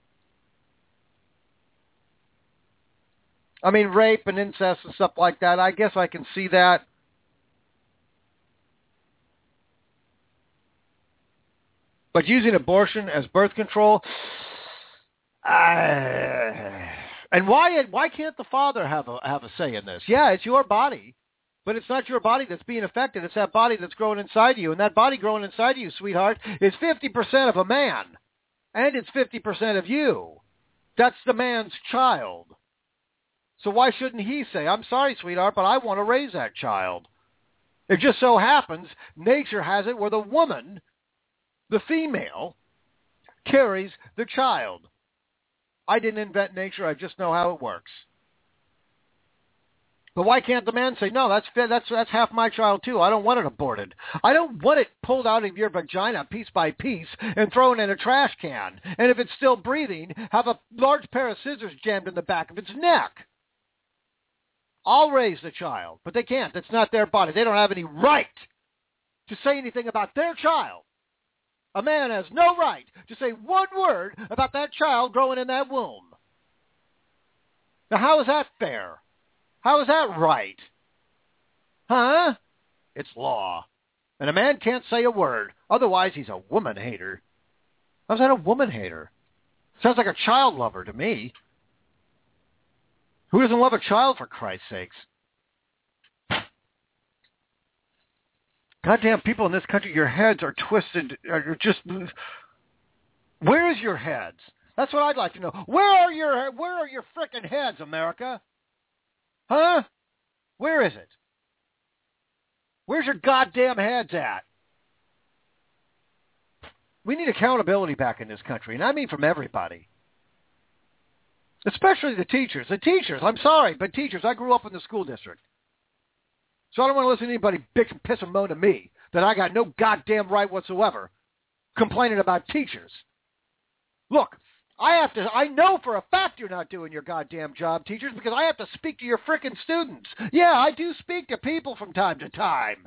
I mean, rape and incest and stuff like that, I guess I can see that. But using abortion as birth control, uh, and why why can't the father have a have a say in this? Yeah, it's your body, but it's not your body that's being affected. It's that body that's growing inside you, and that body growing inside you, sweetheart, is fifty percent of a man, and it's fifty percent of you. That's the man's child. So why shouldn't he say, I'm sorry, sweetheart, but I want to raise that child? It just so happens nature has it where the woman, the female, carries the child. I didn't invent nature. I just know how it works. But why can't the man say, no, that's that's that's half my child too. I don't want it aborted. I don't want it pulled out of your vagina piece by piece and thrown in a trash can. And if it's still breathing, have a large pair of scissors jammed in the back of its neck. I'll raise the child, but they can't. That's not their body. They don't have any right to say anything about their child. A man has no right to say one word about that child growing in that womb. Now, how is that fair? How is that right? Huh? It's law. And a man can't say a word. Otherwise, he's a woman hater. How's that a woman hater? Sounds like a child lover to me. Who doesn't love a child, for Christ's sakes? Goddamn people in this country, your heads are twisted. You're just... Where's your heads? That's what I'd like to know. Where are your Where are your frickin' heads, America? Huh? Where is it? Where's your goddamn heads at? We need accountability back in this country, and I mean from everybody. Especially the teachers. The teachers, I'm sorry, but teachers, I grew up in the school district. So I don't want to listen to anybody bitch and piss and moan to me that I got no goddamn right whatsoever complaining about teachers. Look, I have to, I know for a fact you're not doing your goddamn job, teachers, because I have to speak to your frickin' students. Yeah, I do speak to people from time to time.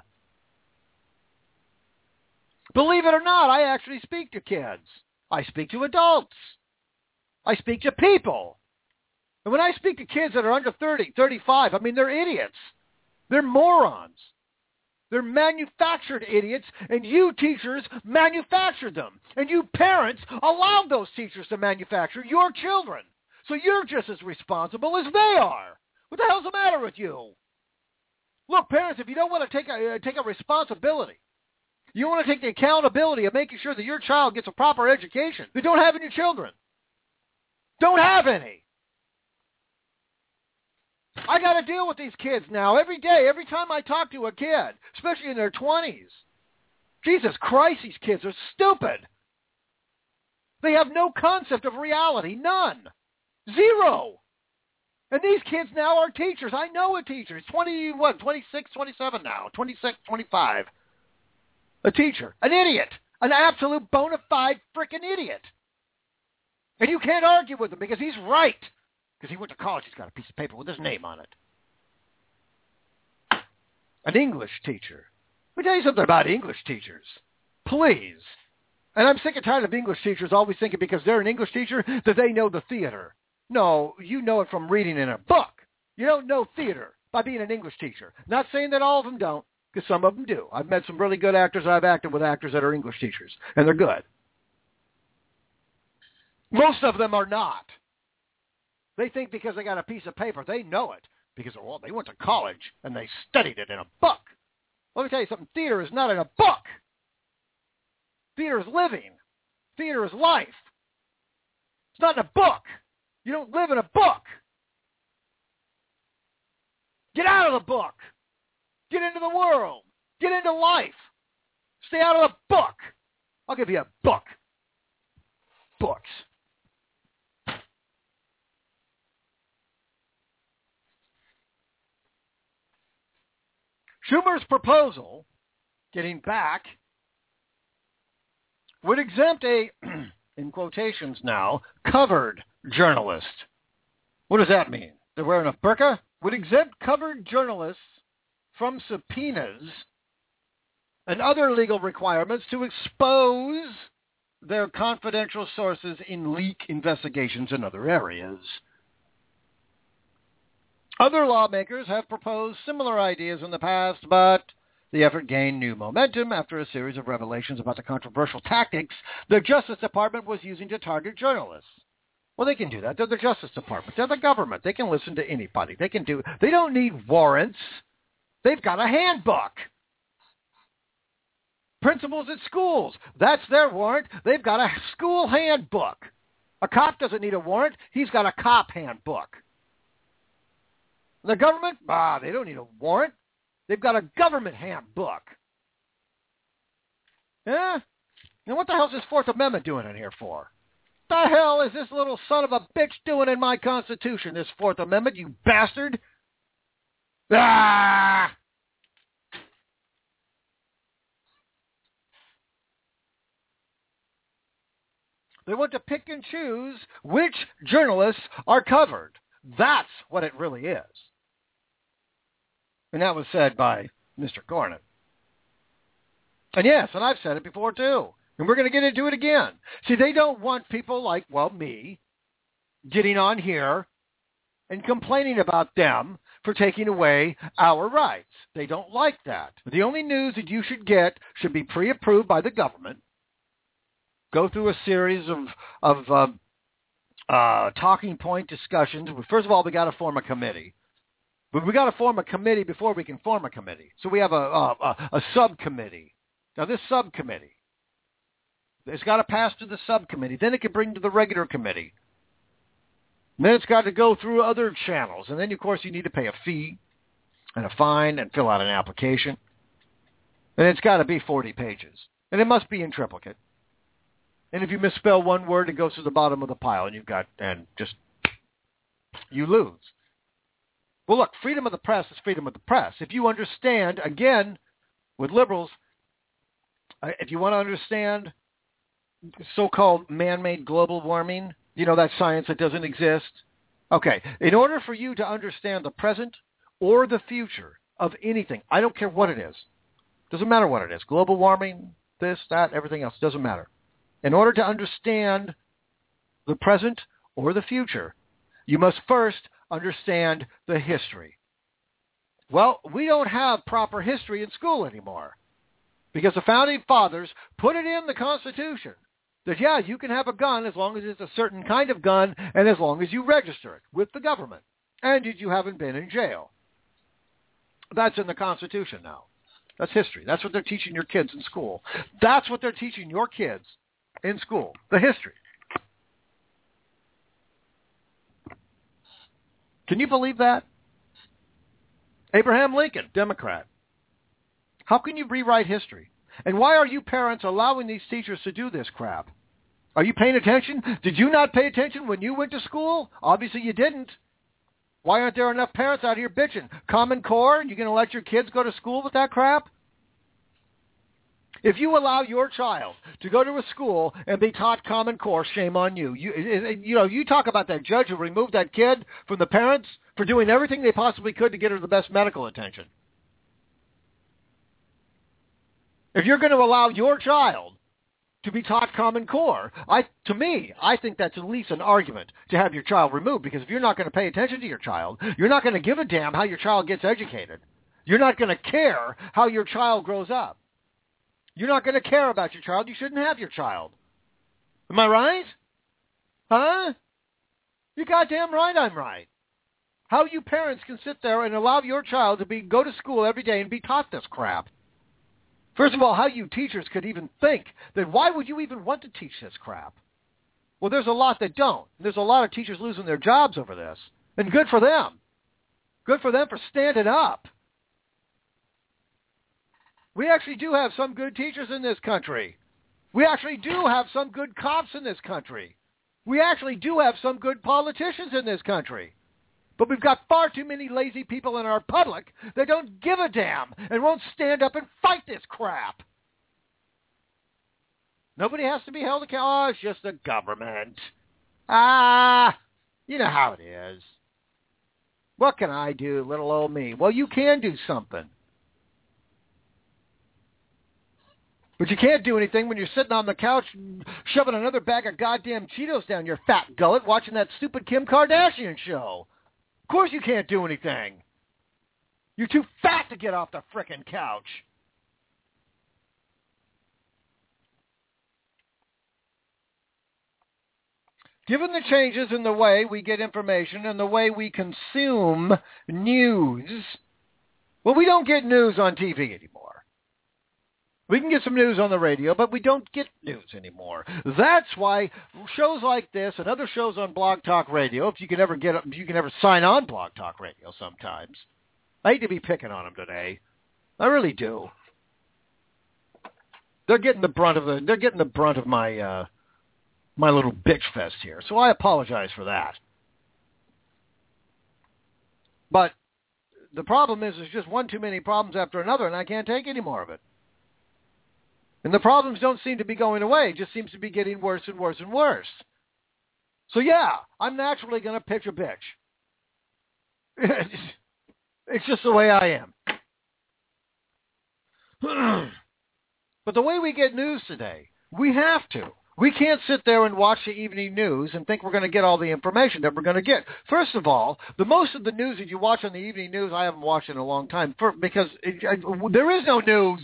Believe it or not, I actually speak to kids. I speak to adults. I speak to people. And when I speak to kids that are under thirty, thirty-five, I mean, they're idiots. They're morons. They're manufactured idiots, and you teachers manufactured them. And you parents allowed those teachers to manufacture your children. So you're just as responsible as they are. What the hell's the matter with you? Look, parents, if you don't want to take a, uh, take a responsibility, you want to take the accountability of making sure that your child gets a proper education, then don't have any children. Don't have any. I got to deal with these kids now every day, every time I talk to a kid, especially in their twenties. Jesus Christ, these kids are stupid. They have no concept of reality, none. Zero. And these kids now are teachers. I know a teacher. He's twenty, what, twenty-six, twenty-seven now, twenty-six, twenty-five. A teacher. An idiot. An absolute bona fide freaking idiot. And you can't argue with him because he's right. Because he went to college, he's got a piece of paper with his name on it. An English teacher. Let me tell you something about English teachers. Please. And I'm sick and tired of English teachers always thinking because they're an English teacher that they know the theater. No, you know it from reading in a book. You don't know theater by being an English teacher. Not saying that all of them don't, because some of them do. I've met some really good actors. I've acted with actors that are English teachers, and they're good. Most of them are not. They think because they got a piece of paper, they know it. Because, well, they went to college and they studied it in a book. Let me tell you something. Theater is not in a book. Theater is living. Theater is life. It's not in a book. You don't live in a book. Get out of the book. Get into the world. Get into life. Stay out of the book. I'll give you a book. Books. Schumer's proposal, getting back, would exempt a, in quotations now, covered journalist. What does that mean? They're wearing a burqa? Would exempt covered journalists from subpoenas and other legal requirements to expose their confidential sources in leak investigations in other areas. Other lawmakers have proposed similar ideas in the past, but the effort gained new momentum after a series of revelations about the controversial tactics the Justice Department was using to target journalists. Well, they can do that. They're the Justice Department. They're the government. They can listen to anybody. They can do. They don't need warrants. They've got a handbook. Principals at schools. That's their warrant. They've got a school handbook. A cop doesn't need a warrant. He's got a cop handbook. The government, ah, they don't need a warrant. They've got a government handbook. Yeah? Now what the hell is this Fourth Amendment doing in here for? What the hell is this little son of a bitch doing in my Constitution, this Fourth Amendment, you bastard? Ah! They want to pick and choose which journalists are covered. That's what it really is. And that was said by Mister Cornyn. And yes, and I've said it before too. And we're going to get into it again. See, they don't want people like, well, me, getting on here and complaining about them for taking away our rights. They don't like that. The only news that you should get should be pre-approved by the government, go through a series of, of uh, uh, talking point discussions. First of all, we got to form a committee. But we got to form a committee before we can form a committee. So we have a, a, a, a subcommittee. Now, this subcommittee, it's got to pass to the subcommittee. Then it can bring to the regular committee. And then it's got to go through other channels. And then, of course, you need to pay a fee and a fine and fill out an application. And it's got to be forty pages. And it must be in triplicate. And if you misspell one word, it goes to the bottom of the pile, and you've got, and just, you lose. Well, look, freedom of the press is freedom of the press. If you understand, again, with liberals, if you want to understand so-called man-made global warming, you know, that science that doesn't exist. Okay, in order for you to understand the present or the future of anything, I don't care what it is. Doesn't matter what it is. Global warming, this, that, everything else, doesn't matter. In order to understand the present or the future, you must first understand the history. Well, we don't have proper history in school anymore because the Founding Fathers put it in the Constitution that, yeah, you can have a gun as long as it's a certain kind of gun and as long as you register it with the government and you haven't been in jail. That's in the Constitution now. That's history. That's what they're teaching your kids in school. That's what they're teaching your kids in school, the history. Can you believe that? Abraham Lincoln, Democrat. How can you rewrite history? And why are you parents allowing these teachers to do this crap? Are you paying attention? Did you not pay attention when you went to school? Obviously you didn't. Why aren't there enough parents out here bitching? Common Core, you going to let your kids go to school with that crap? If you allow your child to go to a school and be taught Common Core, shame on you. You, you know, you talk about that judge who removed that kid from the parents for doing everything they possibly could to get her the best medical attention. If you're going to allow your child to be taught Common Core, I, to me, I think that's at least an argument to have your child removed, because if you're not going to pay attention to your child, you're not going to give a damn how your child gets educated. You're not going to care how your child grows up. You're not going to care about your child. You shouldn't have your child. Am I right? Huh? You're goddamn right I'm right. How you parents can sit there and allow your child to be go to school every day and be taught this crap. First of all, how you teachers could even think that why would you even want to teach this crap? Well, there's a lot that don't. There's a lot of teachers losing their jobs over this. And good for them. Good for them for standing up. We actually do have some good teachers in this country. We actually do have some good cops in this country. We actually do have some good politicians in this country. But we've got far too many lazy people in our public that don't give a damn and won't stand up and fight this crap. Nobody has to be held accountable. Oh, it's just the government. Ah, you know how it is. What can I do, little old me? Well, you can do something. But you can't do anything when you're sitting on the couch shoving another bag of goddamn Cheetos down your fat gullet watching that stupid Kim Kardashian show. Of course you can't do anything. You're too fat to get off the frickin' couch. Given the changes in the way we get information and the way we consume news, well, we don't get news on T V anymore. We can get some news on the radio, but we don't get news anymore. That's why shows like this and other shows on Blog Talk Radio, if you can ever get, if you can ever sign on Blog Talk Radio sometimes. I hate to be picking on them today. I really do. They're getting the brunt of the. They're getting the brunt of my uh, my little bitch fest here, so I apologize for that. But The problem is there's just one too many problems after another, and I can't take any more of it. And the problems don't seem to be going away. It just seems to be getting worse and worse and worse. So, yeah, I'm naturally going to pitch a bitch. It's just the way I am. But the way we get news today, we have to. We can't sit there and watch the evening news and think we're going to get all the information that we're going to get. First of all, the most of the news that you watch on the evening news, I haven't watched in a long time for, because it, I, there is no news.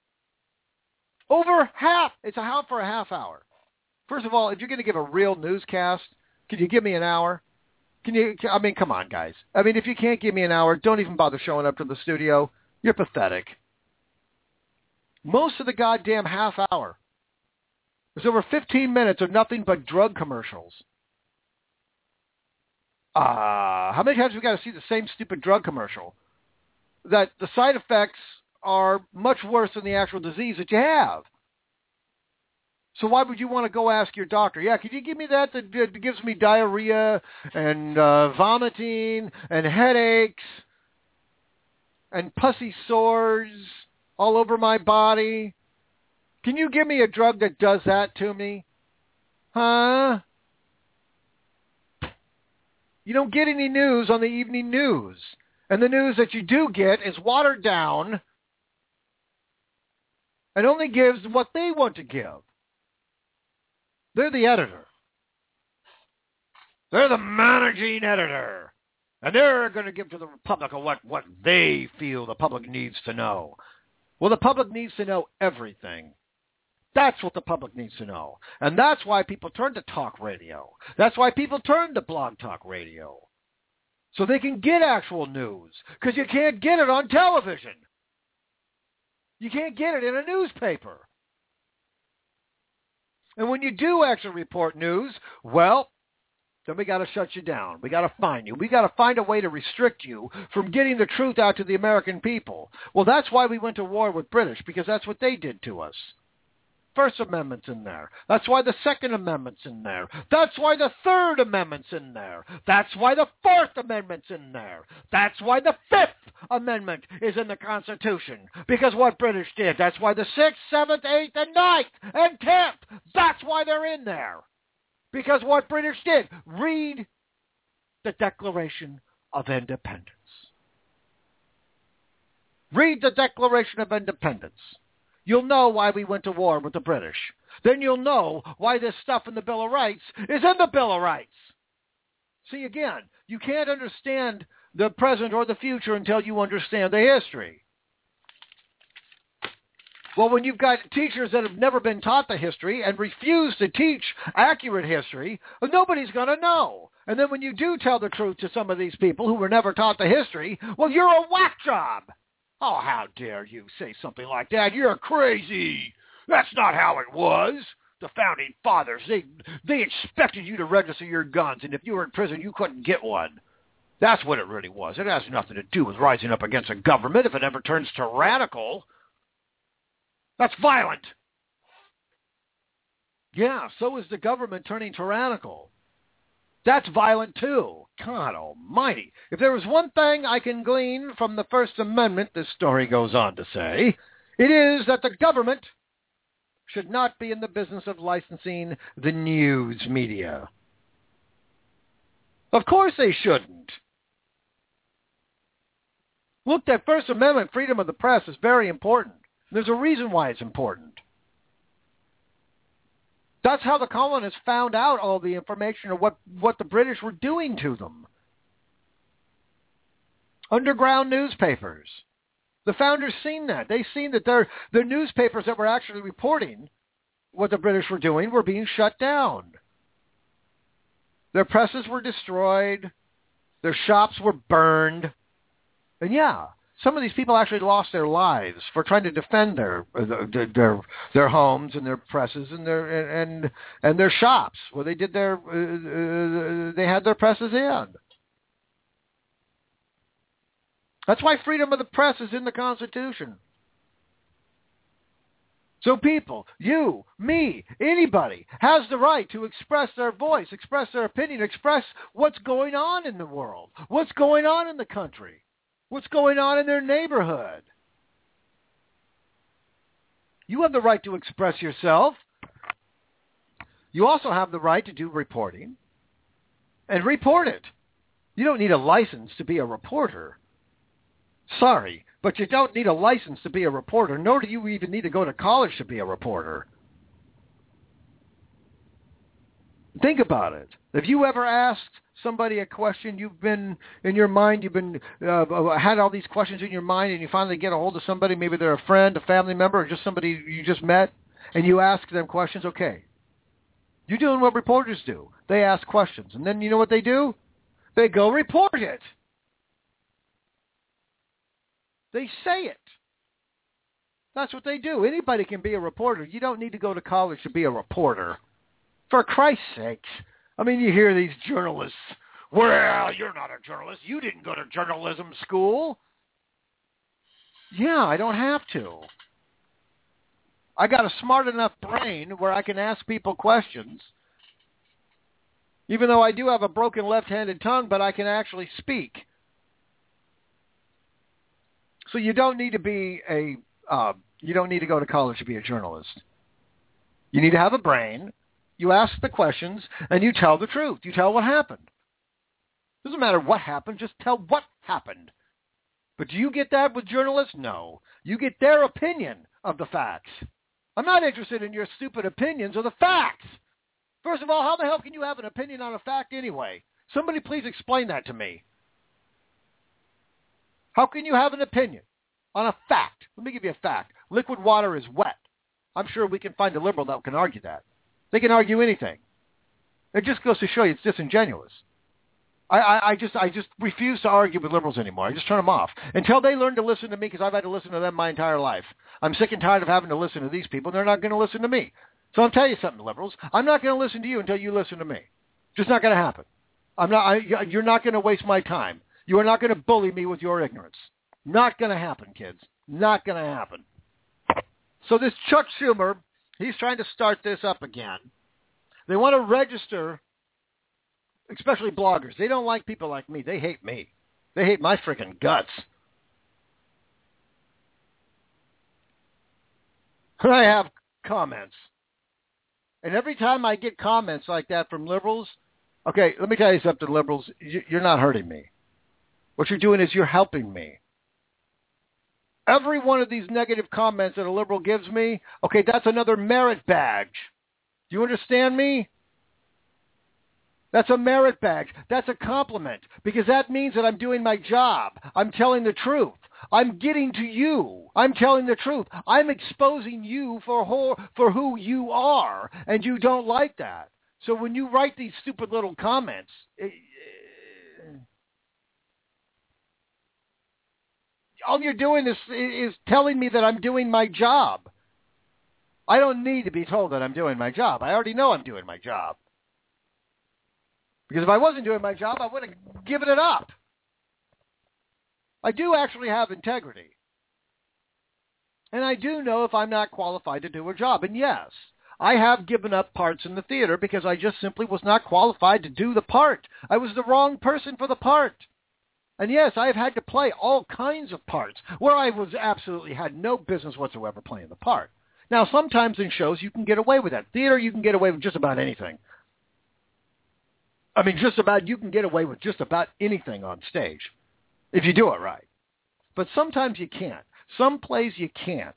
Over half. It's a half for a half hour. First of all, if you're going to give a real newscast, can you give me an hour? Can you? I mean, come on, guys. I mean, if you can't give me an hour, don't even bother showing up to the studio. You're pathetic. Most of the goddamn half hour was over fifteen minutes of nothing but drug commercials. Uh, how many times have we got to see the same stupid drug commercial? That the side effects are much worse than the actual disease that you have. So why would you want to go ask your doctor, yeah, could you give me that that, that gives me diarrhea and uh, vomiting and headaches and pussy sores all over my body? Can you give me a drug that does that to me? Huh? You don't get any news on the evening news. And the news that you do get is watered down and only gives what they want to give. They're the editor. They're the managing editor. And they're going to give to the public what, what they feel the public needs to know. Well, the public needs to know everything. That's what the public needs to know. And that's why people turn to talk radio. That's why people turn to blog talk radio. So they can get actual news. Because you can't get it on television. You can't get it in a newspaper. And when you do actually report news, well, then we got to shut you down. We got to fine you. We got to find a way to restrict you from getting the truth out to the American people. Well, that's why we went to war with British, because that's what they did to us. First Amendment's in there. That's why the Second Amendment's in there. That's why the Third Amendment's in there. That's why the Fourth Amendment's in there. That's why the Fifth Amendment is in the Constitution. Because what British did. That's why the Sixth, Seventh, Eighth, and Ninth, and Tenth. That's why they're in there. Because what British did. Read the Declaration of Independence. Read the Declaration of Independence. You'll know why we went to war with the British. Then you'll know why this stuff in the Bill of Rights is in the Bill of Rights. See, again, you can't understand the present or the future until you understand the history. Well, when you've got teachers that have never been taught the history and refuse to teach accurate history, nobody's going to know. And then when you do tell the truth to some of these people who were never taught the history, well, you're a whack job. Oh, how dare you say something like that? You're crazy. That's not how it was. The founding fathers, they they expected you to register your guns, and if you were in prison, you couldn't get one. That's what it really was. It has nothing to do with rising up against a government if it ever turns tyrannical. That's violent. Yeah, so is the government turning tyrannical. That's violent too. God almighty. If there was one thing I can glean from the First Amendment, this story goes on to say, it is that the government should not be in the business of licensing the news media. Of course they shouldn't. Look, that First Amendment, freedom of the press, is very important. There's a reason why it's important. That's how the colonists found out all the information of what, what the British were doing to them. Underground newspapers. The founders seen that. They seen that their, their newspapers that were actually reporting what the British were doing were being shut down. Their presses were destroyed. Their shops were burned. And yeah, some of these people actually lost their lives for trying to defend their their their, their homes and their presses and their and and their shops where they did their uh, they had their presses in. That's why freedom of the press is in the Constitution. So people, you, me, anybody has the right to express their voice, express their opinion, express what's going on in the world, what's going on in the country. what's going on in their neighborhood. You have the right to express yourself. You also have the right to do reporting and report it. You don't need a license to be a reporter. Sorry, but you don't need a license to be a reporter, nor do you even need to go to college to be a reporter. Think about it. Have you ever asked somebody a question? You've been, in your mind, you've been, uh, had all these questions in your mind, and you finally get a hold of somebody, maybe they're a friend, a family member, or just somebody you just met, and you ask them questions. Okay. You're doing what reporters do. They ask questions, and then you know what they do? They go report it. They say it. That's what they do. Anybody can be a reporter. You don't need to go to college to be a reporter. For Christ's sakes. I mean, you hear these journalists. Well, you're not a journalist. You didn't go to journalism school. Yeah, I don't have to. I got a smart enough brain where I can ask people questions. Even though I do have a broken left-handed tongue, but I can actually speak. So you don't need to be a, uh, you don't need to go to college to be a journalist. You need to have a brain. You ask the questions, and you tell the truth. You tell what happened. Doesn't matter what happened, just tell what happened. But do you get that with journalists? No. You get their opinion of the facts. I'm not interested in your stupid opinions or the facts. First of all, how the hell can you have an opinion on a fact anyway? Somebody please explain that to me. How can you have an opinion on a fact? Let me give you a fact. Liquid water is wet. I'm sure we can find a liberal that can argue that. They can argue anything. It just goes to show you it's disingenuous. I, I, I just I just refuse to argue with liberals anymore. I just turn them off. Until they learn to listen to me, because I've had to listen to them my entire life. I'm sick and tired of having to listen to these people. They're not going to listen to me. So I'll tell you something, liberals. I'm not going to listen to you until you listen to me. Just not going to happen. I'm not. I, you're not going to waste my time. You are not going to bully me with your ignorance. Not going to happen, kids. Not going to happen. So this Chuck Schumer, he's trying to start this up again. They want to register, especially bloggers. They don't like people like me. They hate me. They hate my freaking guts. I have comments. And every time I get comments like that from liberals, okay, let me tell you something, liberals. You're not hurting me. What you're doing is you're helping me. Every one of these negative comments that a liberal gives me, okay, that's another merit badge. Do you understand me? That's a merit badge. That's a compliment because that means that I'm doing my job. I'm telling the truth. I'm getting to you. I'm telling the truth. I'm exposing you for who, for who you are, and you don't like that. So when you write these stupid little comments, it, all you're doing is is telling me that I'm doing my job. I don't need to be told that I'm doing my job. I already know I'm doing my job. Because if I wasn't doing my job, I would have given it up. I do actually have integrity. And I do know if I'm not qualified to do a job. And yes, I have given up parts in the theater because I just simply was not qualified to do the part. I was the wrong person for the part. And yes, I have had to play all kinds of parts where I was absolutely had no business whatsoever playing the part. Now, sometimes in shows you can get away with that. Theater, you can get away with just about anything. I mean, just about, you can get away with just about anything on stage if you do it right. But sometimes you can't. Some plays you can't.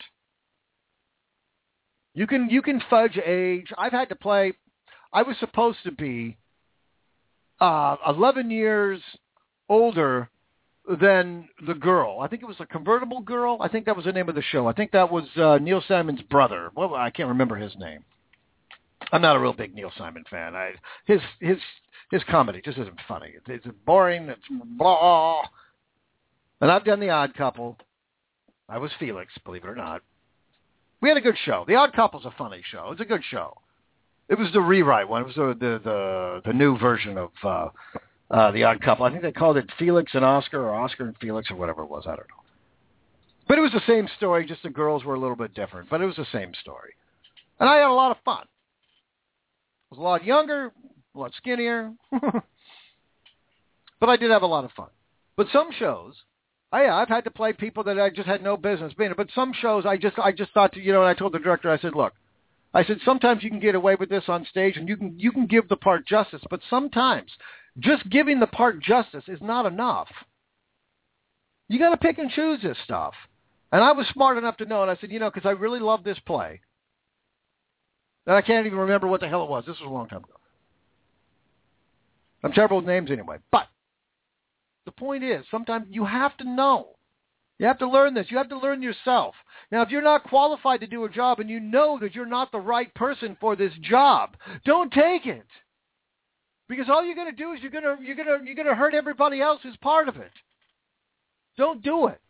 You can you can fudge age. I've had to play, I was supposed to be uh, eleven years older than the girl. I think it was a convertible girl. I think that was the name of the show. I think that was uh, Neil Simon's brother. Well, I can't remember his name. I'm not a real big Neil Simon fan. I, his his his comedy just isn't funny. It's, it's boring. It's blah. And I've done The Odd Couple. I was Felix, believe it or not. We had a good show. The Odd Couple's a funny show. It's a good show. It was the rewrite one. It was the the the, the new version of uh, uh, The Odd Couple. I think they called it Felix and Oscar or Oscar and Felix or whatever it was. I don't know. But it was the same story, just the girls were a little bit different. But it was the same story. And I had a lot of fun. I was a lot younger, a lot skinnier. But I did have a lot of fun. But some shows, I, I've had to play people that I just had no business being in. But some shows, I just, I just thought, to, you know, and I told the director, I said, look, I said, sometimes you can get away with this on stage, and you can, you can give the part justice. But sometimes just giving the part justice is not enough. You got to pick and choose this stuff. And I was smart enough to know, and I said, you know, because I really love this play. And I can't even remember what the hell it was. This was a long time ago. I'm terrible with names anyway. But the point is, sometimes you have to know. You have to learn this. You have to learn yourself. Now, if you're not qualified to do a job and you know that you're not the right person for this job, don't take it. Because all you're going to do is you're going to you're going to you're going to hurt everybody else who's part of it. Don't do it.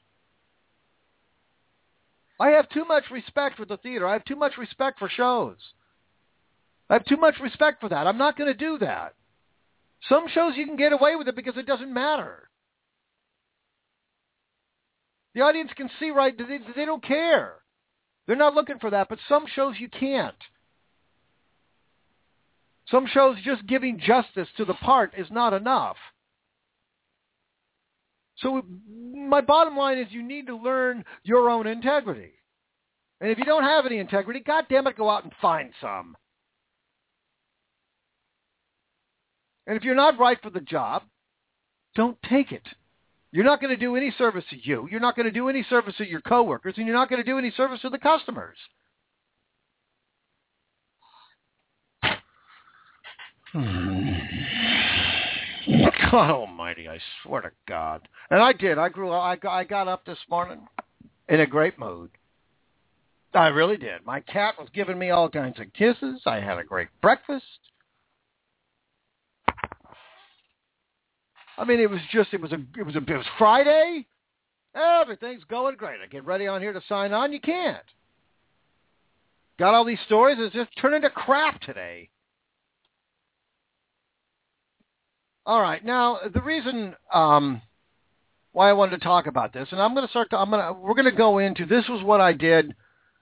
I have too much respect for the theater. I have too much respect for shows. I have too much respect for that. I'm not going to do that. Some shows you can get away with it because it doesn't matter. The audience can see right. They, they don't care. They're not looking for that. But some shows you can't. Some shows just giving justice to the part is not enough. So my bottom line is you need to learn your own integrity. And if you don't have any integrity, God damn it, go out and find some. And if you're not right for the job, don't take it. You're not going to do any service to you. You're not going to do any service to your coworkers, and you're not going to do any service to the customers. God almighty, I swear to God. And I did. I grew up. I got, I got up this morning in a great mood. I really did. My cat was giving me all kinds of kisses. I had a great breakfast. I mean, it was just, it was a, it was a, it was Friday. Everything's going great. I get ready on here to sign on. You can't. Got all these stories. It's just turned into crap today. All right. Now, the reason um, why I wanted to talk about this, and I'm going to start, to, I'm going to, we're going to go into, this was what I did.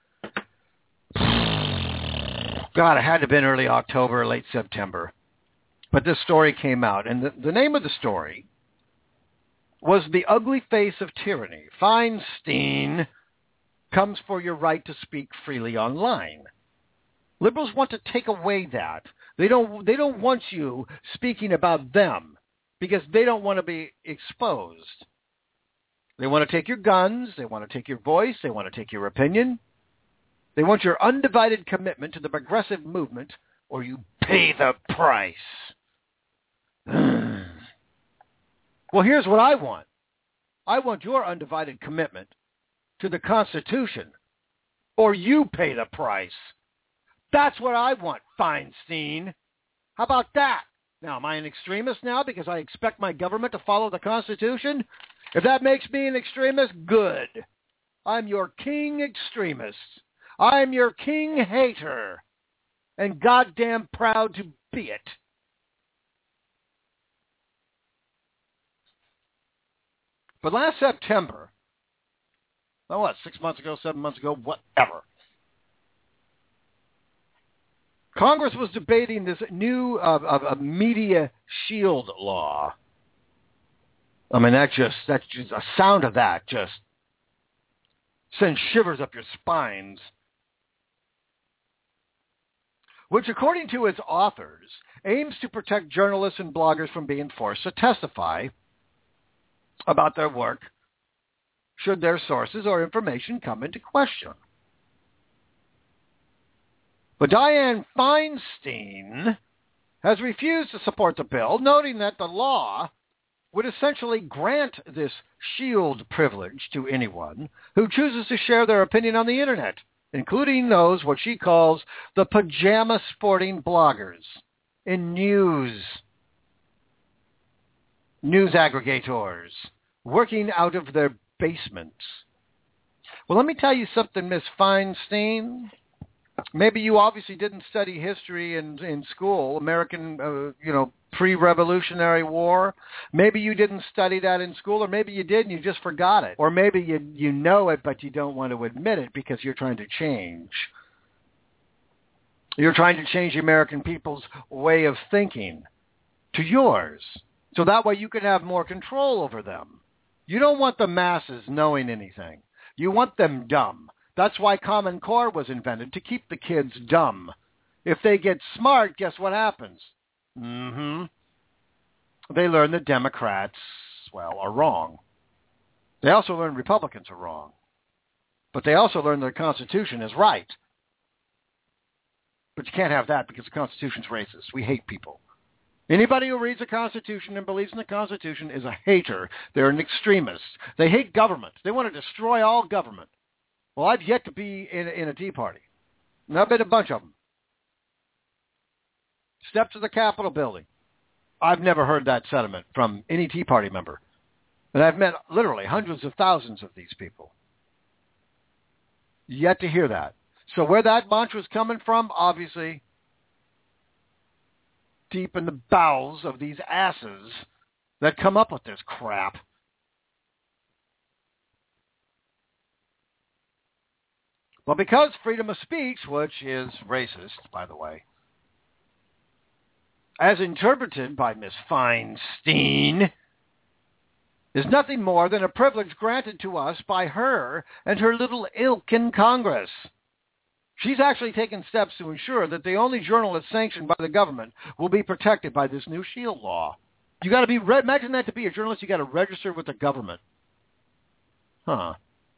God, it had to have been early October, late September. But this story came out, and the, the name of the story was The Ugly Face of Tyranny. Feinstein comes for your right to speak freely online. Liberals want to take away that. They don't, they don't want you speaking about them because they don't want to be exposed. They want to take your guns. They want to take your voice. They want to take your opinion. They want your undivided commitment to the progressive movement, or you pay the price. Well, here's what I want. I want your undivided commitment to the Constitution, or you pay the price. That's what I want, Feinstein. How about that? Now, am I an extremist now because I expect my government to follow the Constitution? If that makes me an extremist, good. I'm your king extremist. I'm your king hater. And goddamn proud to be it. But last September, oh what, six months ago, seven months ago, whatever, Congress was debating this new uh, uh, media shield law. I mean, that just, that's just, a sound of that just sends shivers up your spines. Which, according to its authors, aims to protect journalists and bloggers from being forced to testify about their work should their sources or information come into question. But Dianne Feinstein has refused to support the bill, noting that the law would essentially grant this shield privilege to anyone who chooses to share their opinion on the Internet, including those, what she calls, the pajama sporting bloggers in news, news aggregators, working out of their basements. Well, let me tell you something, Miss Feinstein. Maybe you obviously didn't study history in, in school, American, uh, you know, pre-Revolutionary War. Maybe you didn't study that in school, or maybe you did and you just forgot it. Or maybe you you know it, but you don't want to admit it because you're trying to change. You're trying to change the American people's way of thinking to yours. So that way you can have more control over them. You don't want the masses knowing anything. You want them dumb. That's why Common Core was invented, to keep the kids dumb. If they get smart, guess what happens? Mm-hmm. They learn that Democrats, well, are wrong. They also learn Republicans are wrong. But they also learn the Constitution is right. But you can't have that because the Constitution's racist. We hate people. Anybody who reads the Constitution and believes in the Constitution is a hater. They're an extremist. They hate government. They want to destroy all government. Well, I've yet to be in, in a Tea Party. And I've been a bunch of them. Steps of the Capitol building. I've never heard that sentiment from any Tea Party member. And I've met literally hundreds of thousands of these people. Yet to hear that. So where that mantra is coming from, obviously, deep in the bowels of these asses that come up with this crap. Well, because freedom of speech, which is racist, by the way, as interpreted by Miss Feinstein, is nothing more than a privilege granted to us by her and her little ilk in Congress. She's actually taken steps to ensure that the only journalists sanctioned by the government will be protected by this new SHIELD law. You got to be re- imagine that to be a journalist, you got to register with the government. Huh.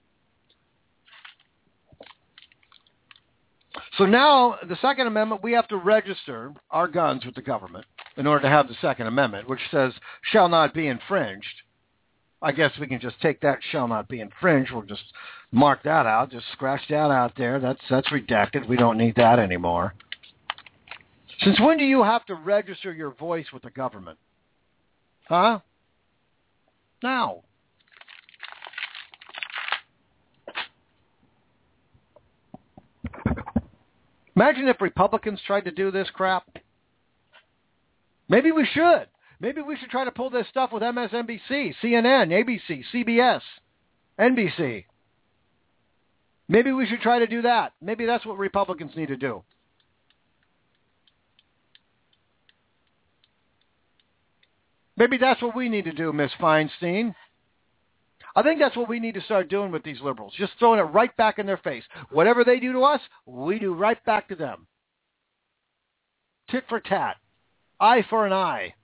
So now, the Second Amendment, we have to register our guns with the government in order to have the Second Amendment, which says, shall not be infringed. I guess we can just take that shall not be infringed. We'll just mark that out, just scratch that out there. That's that's redacted. We don't need that anymore. Since when do you have to register your voice with the government? Huh? Now. Imagine if Republicans tried to do this crap. Maybe we should. Maybe we should try to pull this stuff with M S N B C, C N N, A B C, C B S, N B C. Maybe we should try to do that. Maybe that's what Republicans need to do. Maybe that's what we need to do, Miss Feinstein. I think that's what we need to start doing with these liberals, just throwing it right back in their face. Whatever they do to us, we do right back to them. Tit for tat. Eye for an eye.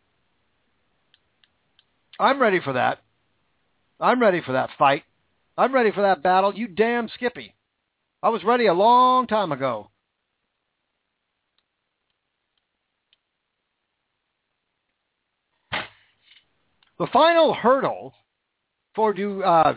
I'm ready for that. I'm ready for that fight. I'm ready for that battle. You damn Skippy. I was ready a long time ago. The final hurdle for do uh,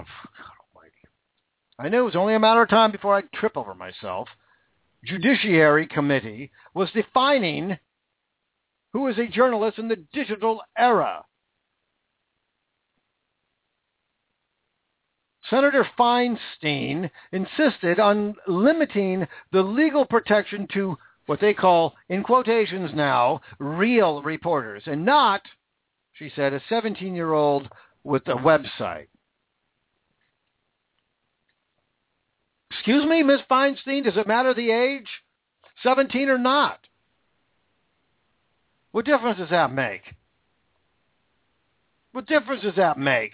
I knew it was only a matter of time before I'd trip over myself. Judiciary Committee was defining who is a journalist in the digital era. Senator Feinstein insisted on limiting the legal protection to what they call, in quotations now, real reporters, and not, she said, a seventeen-year-old with a website. Excuse me, Miss Feinstein, does it matter the age? seventeen or not? What difference does that make? What difference does that make?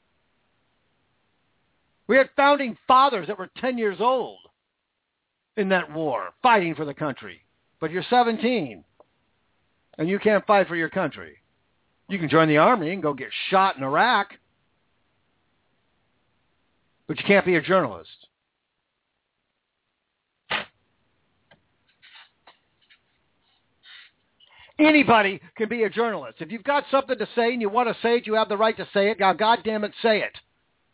We had founding fathers that were ten years old in that war, fighting for the country. But you're seventeen, and you can't fight for your country. You can join the army and go get shot in Iraq, but you can't be a journalist. Anybody can be a journalist. If you've got something to say and you want to say it, you have the right to say it. Now, God damn it, say it.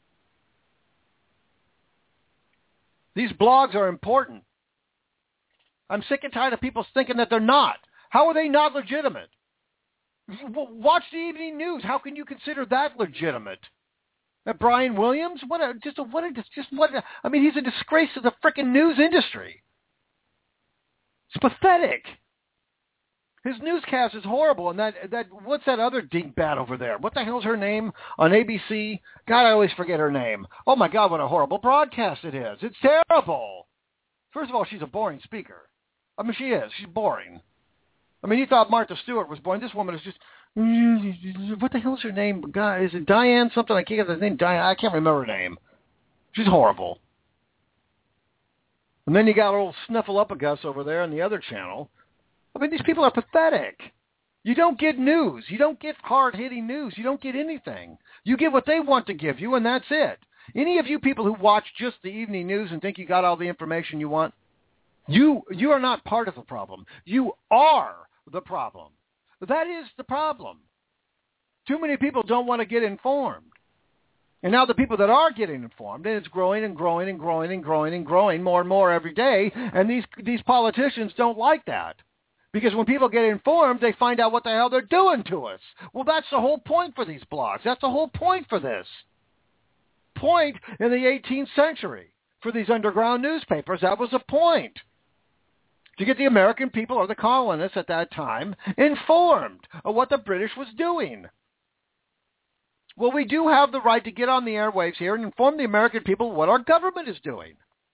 These blogs are important. I'm sick and tired of people thinking that they're not. How are they not legitimate? Watch the evening news. How can you consider that legitimate? That Brian Williams? What a just a, what a just what a, I mean, he's a disgrace to the frickin' news industry. It's pathetic. His newscast is horrible, and that that what's that other dingbat over there? What the hell's her name on A B C? God, I always forget her name. Oh my God, what a horrible broadcast it is! It's terrible. First of all, she's a boring speaker. I mean, she is. She's boring. I mean, you thought Martha Stewart was boring. This woman is just, What the hell's her name? God, is it Diane something? I can't get the name. Diane. I can't remember her name. She's horrible. And then you got old Snuffleupagus over there on the other channel. I mean, these people are pathetic. You don't get news. You don't get hard-hitting news. You don't get anything. You get what they want to give you, and that's it. Any of you people who watch just the evening news and think you got all the information you want, you you are not part of the problem. You are the problem. That is the problem. Too many people don't want to get informed. And now the people that are getting informed, and it's growing and growing and growing and growing and growing more and more every day, and these these politicians don't like that. Because when people get informed, they find out what the hell they're doing to us. Well, that's the whole point for these blogs. That's the whole point for this. Point in the eighteenth century for these underground newspapers, that was a point. To get the American people or the colonists at that time informed of what the British was doing. Well, we do have the right to get on the airwaves here and inform the American people what our government is doing.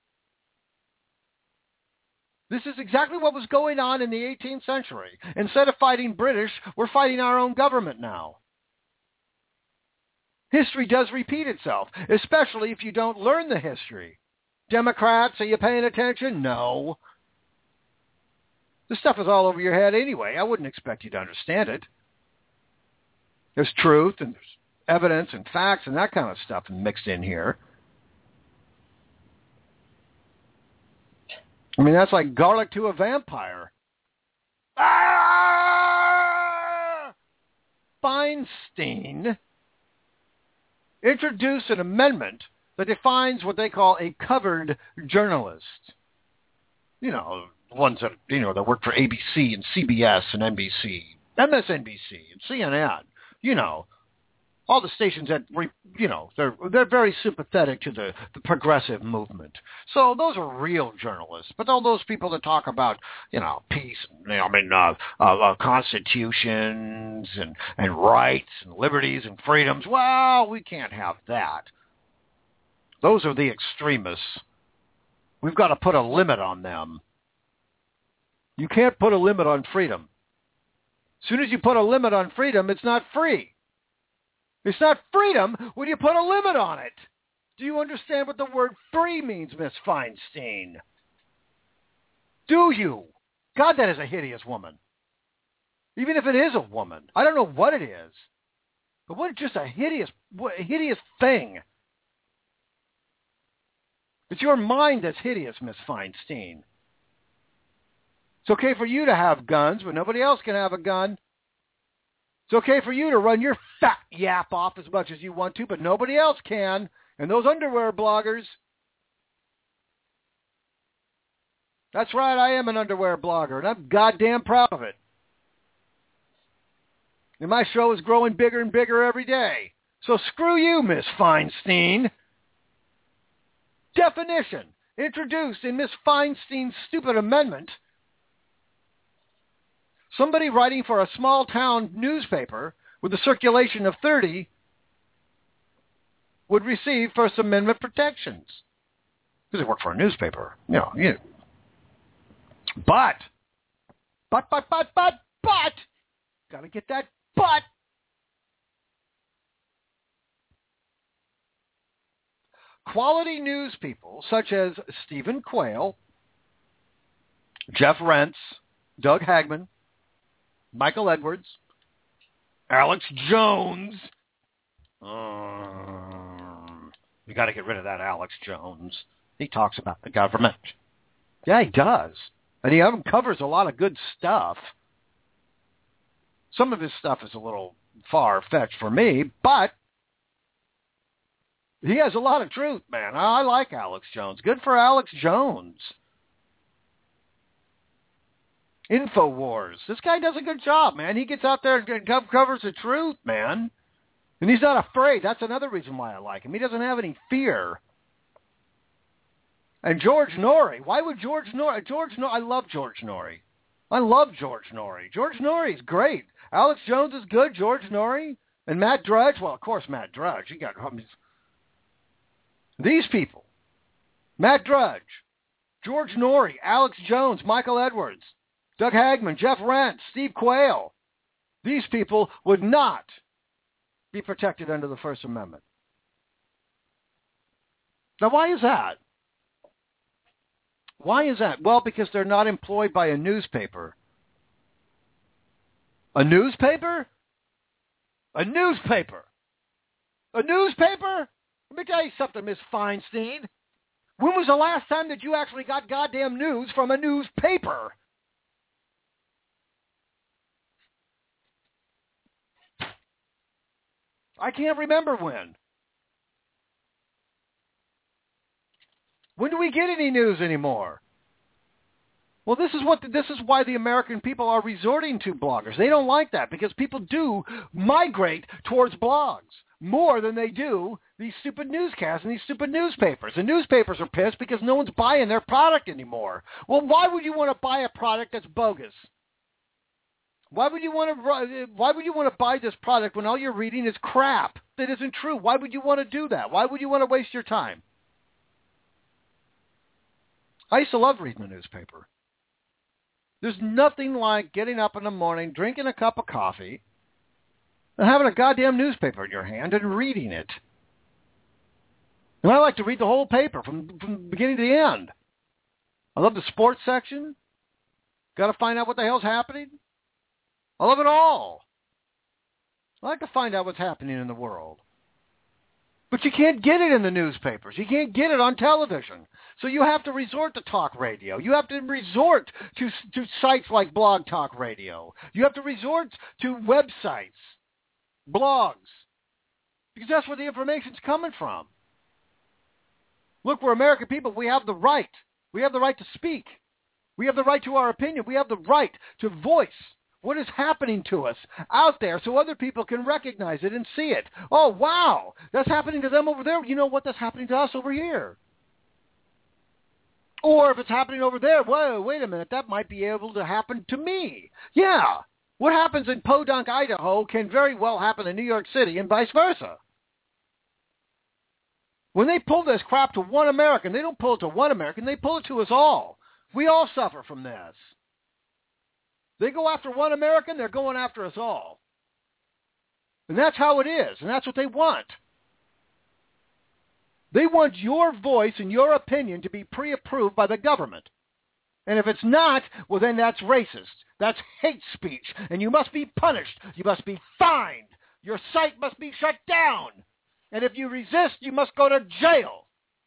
This is exactly what was going on in the eighteenth century. Instead of fighting British, we're fighting our own government now. History does repeat itself, especially if you don't learn the history. Democrats, are you paying attention? No. This stuff is all over your head anyway. I wouldn't expect you to understand it. There's truth and there's evidence and facts and that kind of stuff mixed in here. I mean, that's like garlic to a vampire. Ah! Feinstein introduced an amendment that defines what they call a covered journalist. You know, ones that, you know, that work for A B C and C B S and N B C, M S N B C and C N N. You know, all the stations that, you know, they're they're very sympathetic to the, the progressive movement. So those are real journalists. But all those people that talk about, you know, peace, you know, I mean, uh, uh, uh, constitutions and, and rights and liberties and freedoms, well, we can't have that. Those are the extremists. We've got to put a limit on them. You can't put a limit on freedom. As soon as you put a limit on freedom, it's not free. It's not freedom when you put a limit on it. Do you understand what the word free means, Miss Feinstein? Do you? God, that is a hideous woman. Even if it is a woman. I don't know what it is. But what just a hideous, what a hideous thing. It's your mind that's hideous, Miss Feinstein. It's okay for you to have guns, but nobody else can have a gun. It's okay for you to run your fat yap off as much as you want to, but nobody else can. And those underwear bloggers. That's right, I am an underwear blogger, and I'm goddamn proud of it. And my show is growing bigger and bigger every day. So screw you, Miss Feinstein. Definition introduced in Miss Feinstein's stupid amendment. Somebody writing for a small-town newspaper with a circulation of thirty would receive First Amendment protections. Because they work for a newspaper. You know, you know. But, but, but, but, but, but, got to get that but. Quality news people such as Stephen Quayle, Jeff Rentz, Doug Hagman, Michael Edwards, Alex Jones. Um, you got to get rid of that Alex Jones. He talks about the government. Yeah, he does. And he covers a lot of good stuff. Some of his stuff is a little far-fetched for me, but he has a lot of truth, man. I like Alex Jones. Good for Alex Jones. InfoWars. This guy does a good job, man. He gets out there and covers the truth, man. And he's not afraid. That's another reason why I like him. He doesn't have any fear. And George Noory. Why would George Noory? George Noory. I love George Noory. I love George Noory. George Norrie is great. Alex Jones is good. George Noory. And Matt Drudge. Well, of course, Matt Drudge. You got these people. Matt Drudge. George Noory. Alex Jones. Michael Edwards. Doug Hagman, Jeff Rentz, Steve Quayle. these people would not be protected under the First Amendment. Now, why is that? Why is that? Well, because they're not employed by a newspaper. A newspaper? A newspaper. A newspaper? Let me tell you something, Miss Feinstein. When was the last time that you actually got goddamn news from a newspaper? I can't remember when. When do we get any news anymore? Well, this is what this is why the American people are resorting to bloggers. They don't like that because people do migrate towards blogs more than they do these stupid newscasts and these stupid newspapers. The newspapers are pissed because no one's buying their product anymore. Well, why would you want to buy a product that's bogus? Why would you want to why would you want to buy this product when all you're reading is crap that isn't true? Why would you want to do that? Why would you want to waste your time? I used to love reading the newspaper. There's nothing like getting up in the morning, drinking a cup of coffee, and having a goddamn newspaper in your hand and reading it. And I like to read the whole paper from, from beginning to the end. I love the sports section. Got to find out what the hell's happening. I love it all. I like to find out what's happening in the world. But you can't get it in the newspapers. You can't get it on television. So you have to resort to talk radio. You have to resort to, to sites like Blog Talk Radio. You have to resort to websites, blogs, because that's where the information's coming from. Look, we're American people. We have the right. We have the right to speak. We have the right to our opinion. We have the right to voice what is happening to us out there so other people can recognize it and see it. Oh, wow, that's happening to them over there. You know what? That's happening to us over here. Or if it's happening over there, whoa, wait a minute, that might be able to happen to me. Yeah, what happens in Podunk, Idaho can very well happen in New York City and vice versa. When they pull this crap to one American, they don't pull it to one American, they pull it to us all. We all suffer from this. They go after one American, they're going after us all. And that's how it is, and that's what they want. They want your voice and your opinion to be pre-approved by the government. And if it's not, well, then that's racist. That's hate speech, and you must be punished. You must be fined. Your site must be shut down. And if you resist, you must go to jail.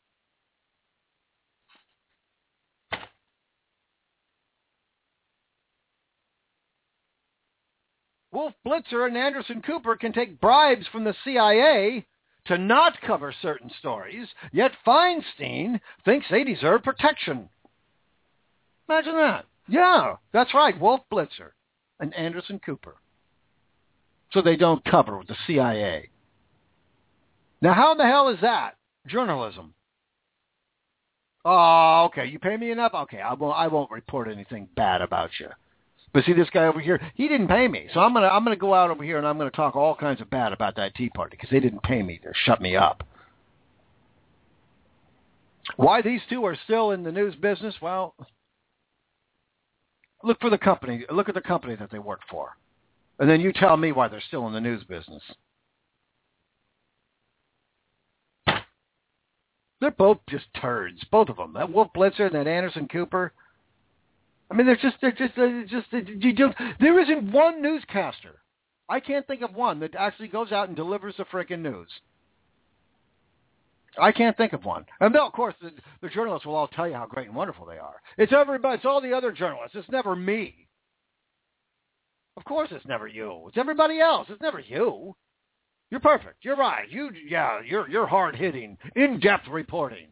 Wolf Blitzer and Anderson Cooper can take bribes from the C I A to not cover certain stories, yet Feinstein thinks they deserve protection. Imagine that. Yeah, that's right, Wolf Blitzer and Anderson Cooper. So they don't cover with the C I A. Now, how in the hell is that journalism? Oh, okay, you pay me enough? Okay, I won't, I won't report anything bad about you. But see, this guy over here, he didn't pay me. So I'm going to I'm gonna go out over here and I'm going to talk all kinds of bad about that Tea Party because they didn't pay me to shut me up. Why these two are still in the news business? Well, look for the company. Look at the company that they work for. And then you tell me why they're still in the news business. They're both just turds, both of them. That Wolf Blitzer and that Anderson Cooper. I mean, they're just, they're just, they're just, you don't, there isn't one newscaster. I can't think of one that actually goes out and delivers the frickin' news. I can't think of one. And they'll, of course, the, the journalists will all tell you how great and wonderful they are. It's everybody, it's all the other journalists. It's never me. Of course it's never you. It's everybody else. It's never you. You're perfect. You're right. You, yeah, you're, you're hard-hitting, in-depth reporting.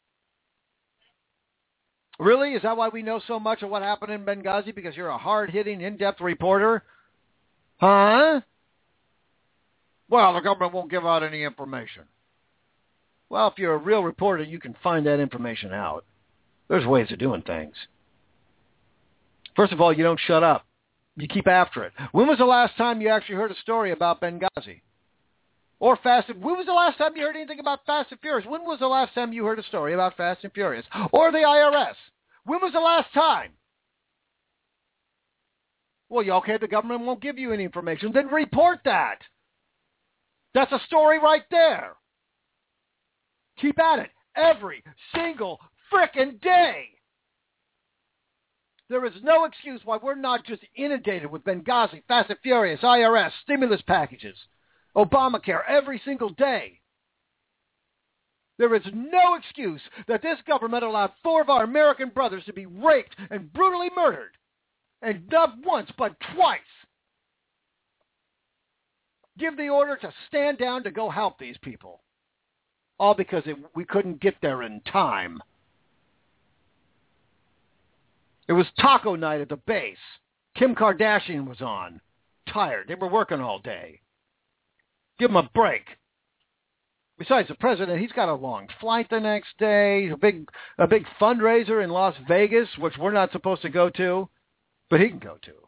Really? Is that why we know so much of what happened in Benghazi? Because you're a hard-hitting, in-depth reporter? Huh? Well, the government won't give out any information. Well, if you're a real reporter, you can find that information out. There's ways of doing things. First of all, you don't shut up. You keep after it. When was the last time you actually heard a story about Benghazi? Or Fast and... When was the last time you heard anything about Fast and Furious? When was the last time you heard a story about Fast and Furious? Or the I R S? When was the last time? Well, yeah, okay, the government won't give you any information. Then report that. That's a story right there. Keep at it every single frickin' day. There is no excuse why we're not just inundated with Benghazi, Fast and Furious, I R S, stimulus packages, Obamacare every single day. There is no excuse that this government allowed four of our American brothers to be raped and brutally murdered. And not once, but twice. Give the order to stand down to go help these people. All because it, we couldn't get there in time. It was taco night at the base. Kim Kardashian was on. Tired. They were working all day. Give them a break. Besides, the president, he's got a long flight the next day, a big, a big fundraiser in Las Vegas, which we're not supposed to go to, but he can go to.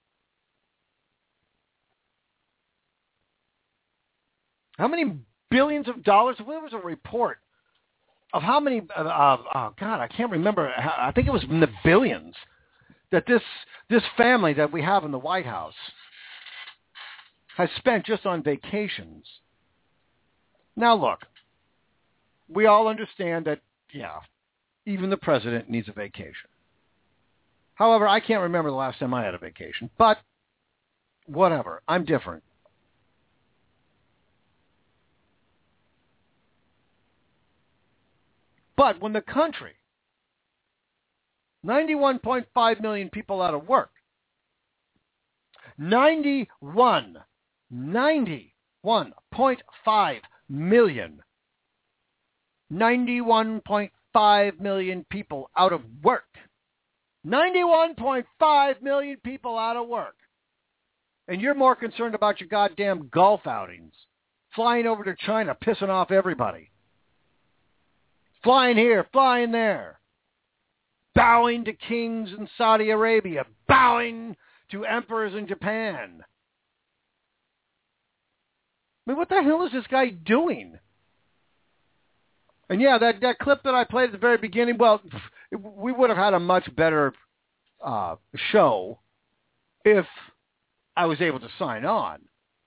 How many billions of dollars? There was a report of how many, uh, uh, oh God, I can't remember. I think it was in the billions that this this family that we have in the White House has spent just on vacations. Now look, we all understand that, yeah, even the president needs a vacation. However, I can't remember the last time I had a vacation, but whatever, I'm different. But when the country, ninety-one point five million people out of work, ninety-one, ninety-one point five million, ninety-one point five million people out of work, ninety-one point five million people out of work, and you're more concerned about your goddamn golf outings, flying over to China, pissing off everybody. Flying here, flying there. Bowing to kings in Saudi Arabia. Bowing to emperors in Japan. I mean, what the hell is this guy doing? And yeah, that, that clip that I played at the very beginning, well, we would have had a much better uh, show if I was able to sign on.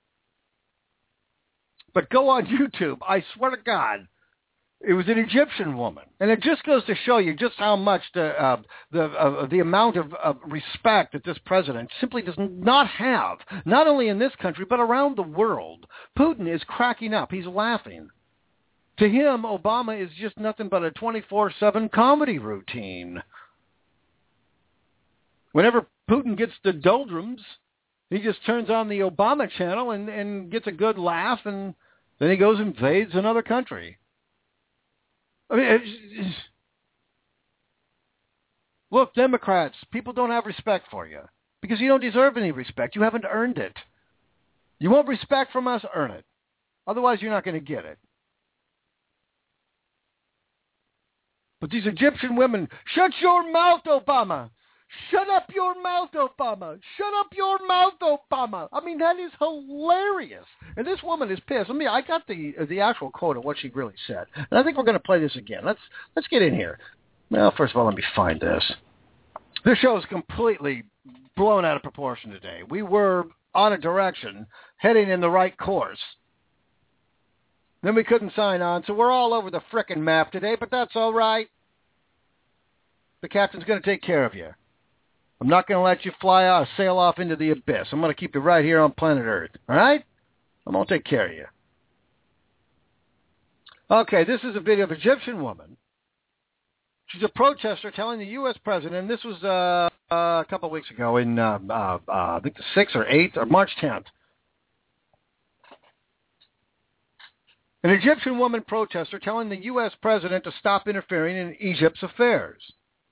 But go on YouTube. I swear to God. It was an Egyptian woman, and it just goes to show you just how much the uh, the uh, the amount of uh, respect that this president simply does not have, not only in this country but around the world. Putin is cracking up; he's laughing. To him, Obama is just nothing but a twenty-four seven comedy routine. Whenever Putin gets the doldrums, he just turns on the Obama channel and, and gets a good laugh, and then he goes and invades another country. I mean, it's, it's, look, Democrats, people don't have respect for you because you don't deserve any respect. You haven't earned it. You want respect from us, earn it. Otherwise, you're not going to get it. But these Egyptian women, shut your mouth, Obama. Shut up your mouth, Obama. Shut up your mouth, Obama. I mean, that is hilarious. And this woman is pissed. I mean, I got the the actual quote of what she really said. And I think we're going to play this again. Let's let's get in here. Well, first of all, let me find this. This show is completely blown out of proportion today. We were on a direction, heading in the right course. Then we couldn't sign on, so we're all over the frickin' map today, but that's all right. The captain's going to take care of you. I'm not going to let you fly out, sail off into the abyss. I'm going to keep you right here on planet Earth. All right? I'm going to take care of you. Okay, this is a video of an Egyptian woman. She's a protester telling the U S president, and this was uh, uh, a couple of weeks ago in, uh, uh, uh, I think the sixth or eighth, or March tenth. An Egyptian woman protester telling the U S president to stop interfering in Egypt's affairs.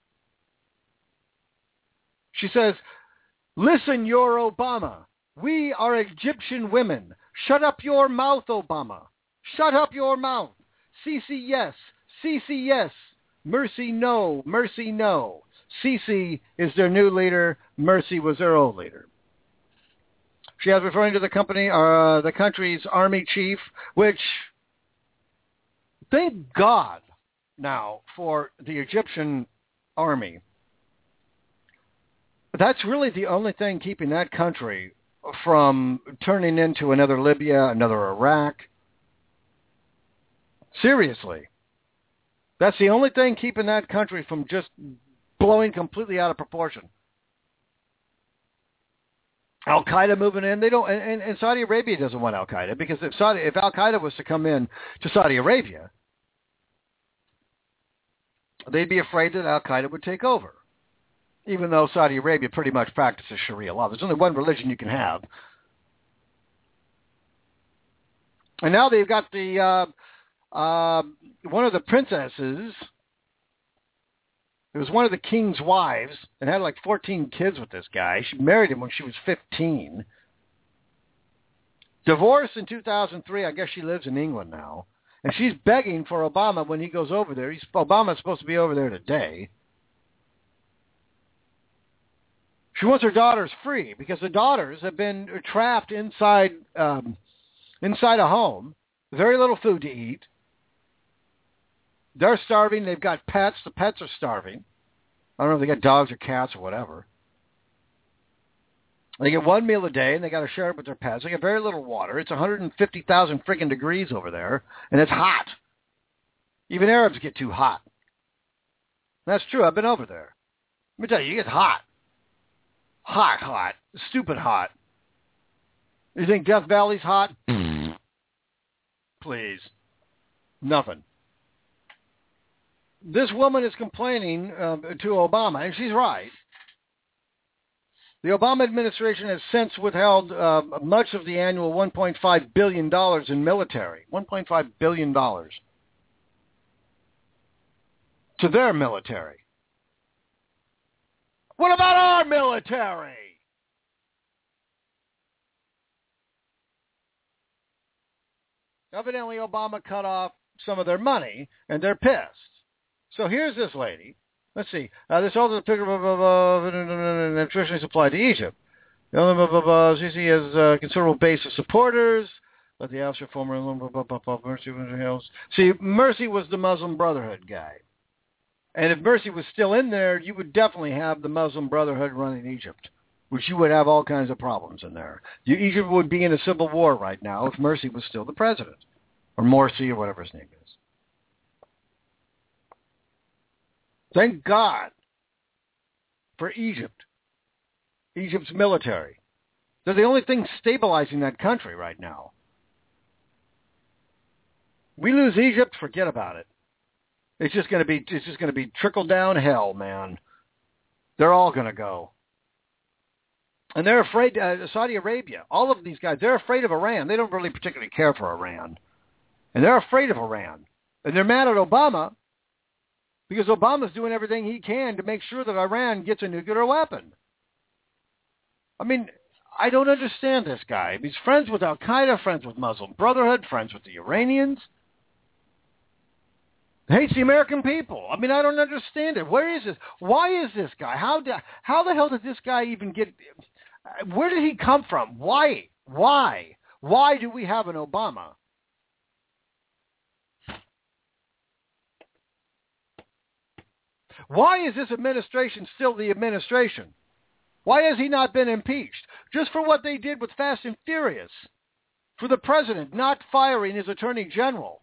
She says, listen, you're Obama. We are Egyptian women. Shut up your mouth, Obama. Shut up your mouth. Sisi, yes. Sisi, yes. Mercy, no. Mercy, no. Sisi is their new leader. Mercy was their old leader. She is referring to the company, uh, the country's army chief, which, thank God now for the Egyptian army. That's really the only thing keeping that country from turning into another Libya, another Iraq. Seriously. That's the only thing keeping that country from just blowing completely out of proportion. Al-Qaeda moving in, they don't, and, and Saudi Arabia doesn't want Al-Qaeda, because if Saudi, if Al-Qaeda was to come in to Saudi Arabia, they'd be afraid that Al-Qaeda would take over, even though Saudi Arabia pretty much practices Sharia law. There's only one religion you can have. And now they've got the, uh, uh, one of the princesses, it was one of the king's wives, and had like fourteen kids with this guy. She married him when she was fifteen. Divorced in two thousand three. I guess she lives in England now. And she's begging for Obama when he goes over there. He's, Obama's supposed to be over there today. She wants her daughters free because the daughters have been trapped inside um, inside a home. Very little food to eat. They're starving. They've got pets. The pets are starving. I don't know if they got dogs or cats or whatever. They get one meal a day, and they got to share it with their pets. They get very little water. It's one hundred fifty thousand freaking degrees over there, and it's hot. Even Arabs get too hot. That's true. I've been over there. Let me tell you, you get hot. Hot, hot. Stupid hot. You think Death Valley's hot? Please. Nothing. This woman is complaining uh, to Obama, and she's right. The Obama administration has since withheld uh, much of the annual one point five billion dollars in military, one point five billion dollars to their military. What about our military? Evidently, Obama cut off some of their money, and they're pissed. So here's this lady. Let's see. Uh, this also picture of nutrition supplied to Egypt. C C has a considerable base of supporters. Let the Al-Shah former Mercy Hills. See, Mercy was the Muslim Brotherhood guy. And if Mercy was still in there, you would definitely have the Muslim Brotherhood running Egypt, which you would have all kinds of problems in there. You, Egypt would be in a civil war right now if Mercy was still the president, or Morsi, or whatever his name is. Thank God for Egypt, Egypt's military. They're the only thing stabilizing that country right now. We lose Egypt, forget about it. It's just going to be it's just going to be trickle down hell, man. They're all going to go. And they're afraid, uh, Saudi Arabia, all of these guys, they're afraid of Iran. They don't really particularly care for Iran. And they're afraid of Iran. And they're mad at Obama because Obama's doing everything he can to make sure that Iran gets a nuclear weapon. I mean, I don't understand this guy. He's friends with Al-Qaeda, friends with Muslim Brotherhood, friends with the Iranians. Hates the American people. I mean, I don't understand it. Where is this? Why is this guy? How do, how the hell did this guy even get... Where did he come from? Why? Why? Why do we have an Obama? Why is this administration still the administration? Why has he not been impeached? Just for what they did with Fast and Furious. For the president not firing his attorney general.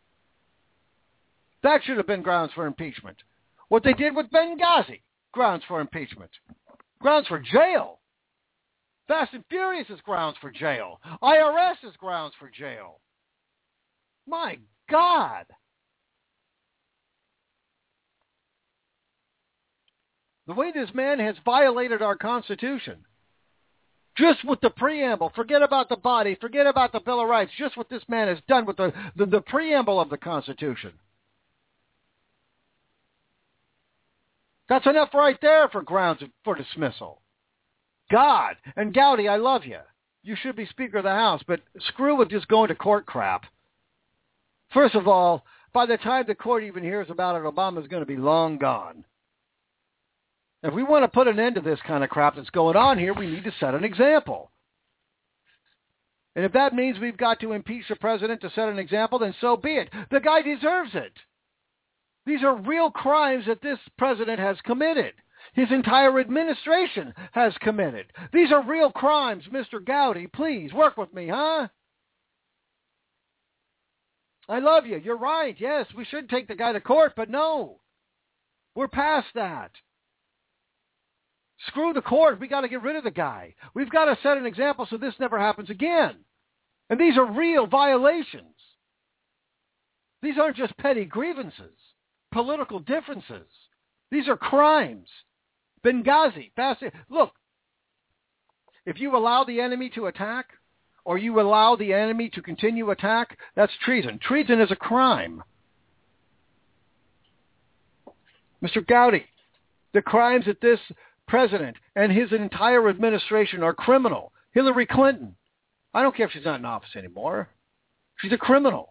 That should have been grounds for impeachment. What they did with Benghazi, grounds for impeachment. Grounds for jail. Fast and Furious is grounds for jail. I R S is grounds for jail. My God. The way this man has violated our Constitution. Just with the preamble. Forget about the body. Forget about the Bill of Rights. Just what this man has done with the, the, the preamble of the Constitution. That's enough right there for grounds for dismissal. God, and Gowdy, I love you. You should be Speaker of the House, but screw with just going to court crap. First of all, by the time the court even hears about it, Obama's going to be long gone. If we want to put an end to this kind of crap that's going on here, we need to set an example. And if that means we've got to impeach the president to set an example, then so be it. The guy deserves it. These are real crimes that this president has committed. his entire administration has committed. These are real crimes, Mister Gowdy. Please, work with me, huh? I love you. You're right. Yes, we should take the guy to court, but no. We're past that. Screw the court. We got to get rid of the guy. We've got to set an example so this never happens again. And these are real violations. These aren't just petty grievances, political differences. These are crimes. Benghazi, Basti- look, if you allow the enemy to attack, or you allow the enemy to continue attack, that's treason. Treason is a crime. Mister Gowdy, the crimes that this president and his entire administration are criminal. Hillary Clinton, I don't care if she's not in office anymore. She's a criminal.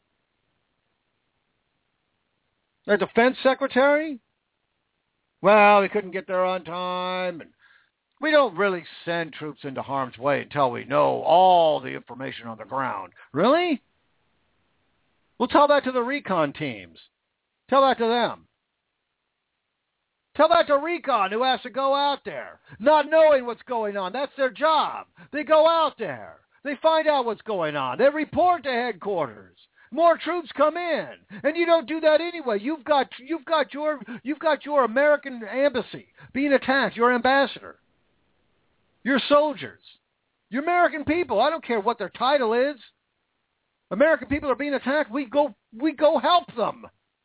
Their defense secretary? Well, we couldn't get there on time, and we don't really send troops into harm's way until we know all the information on the ground. Really? Well, tell that to the recon teams. Tell that to them. Tell that to recon who has to go out there, not knowing what's going on. That's their job. They go out there. They find out what's going on. They report to headquarters. More troops come in, and you don't do that anyway. You've got you've got your you've got your American embassy being attacked. Your ambassador, your soldiers, your American people. I don't care what their title is. American people are being attacked. We go we go help them.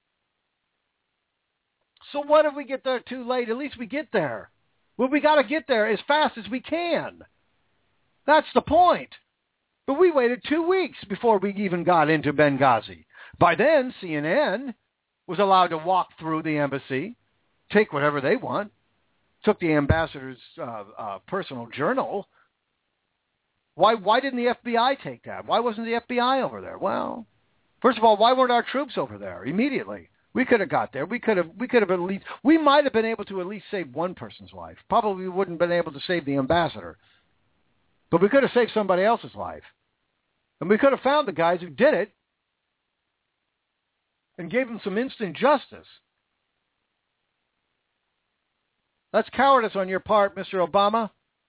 So what if we get there too late? At least we get there. Well, we got to get there as fast as we can. That's the point. But we waited two weeks before we even got into Benghazi. By then, C N N was allowed to walk through the embassy, take whatever they want, took the ambassador's uh, uh, personal journal. Why, why didn't the F B I take that? Why wasn't the F B I over there? Well, first of all, why weren't our troops over there immediately? We could have got there. We could have, we could have at least, we might have been able to at least save one person's life. Probably we wouldn't have been able to save the ambassador. But we could have saved somebody else's life. And we could have found the guys who did it and gave them some instant justice. That's cowardice on your part, Mister Obama.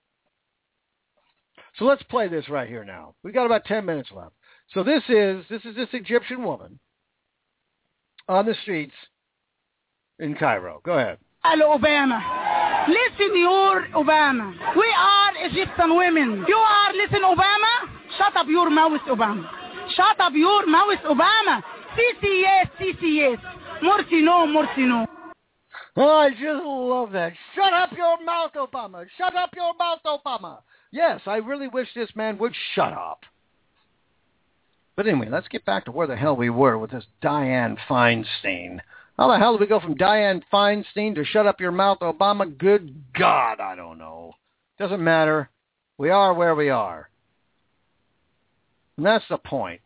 So let's play this right here now. We've got about ten minutes left. So this is this is this Egyptian woman on the streets in Cairo. Go ahead. Hello, Obama. Listen, you're Obama. We are Egyptian women. You are, listen, Obama. Shut up your mouth, Obama. Shut up your mouth, Obama. Sisi yes, Sisi yes. Morsi no, Morsi no. Oh, I just love that. Shut up your mouth, Obama. Shut up your mouth, Obama. Yes, I really wish this man would shut up. But anyway, let's get back to where the hell we were with this Dianne Feinstein. How the hell did we go from Dianne Feinstein to shut up your mouth, Obama? Good God, I don't know. Doesn't matter. We are where we are. And that's the point.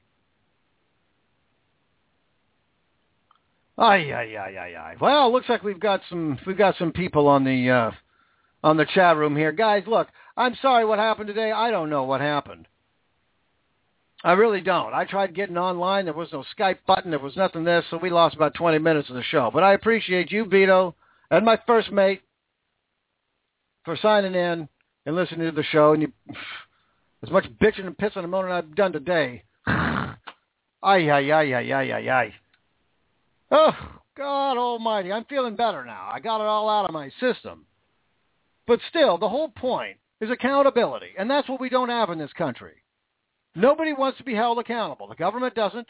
Ay, ay, ay, ay, ay. Well, looks like we've got some we've got some people on the uh, on the chat room here. Guys, look, I'm sorry what happened today. I don't know what happened. I really don't. I tried getting online. There was no Skype button. There was nothing there, so we lost about twenty minutes of the show. But I appreciate you, Vito, and my first mate for signing in and listening to the show. And you, as much bitching and pissing and moaning I've done today. Ay, ay, ay, ay, ay, ay, ay. Oh, God almighty. I'm feeling better now. I got it all out of my system. But still, the whole point is accountability, and that's what we don't have in this country. Nobody wants to be held accountable. The government doesn't.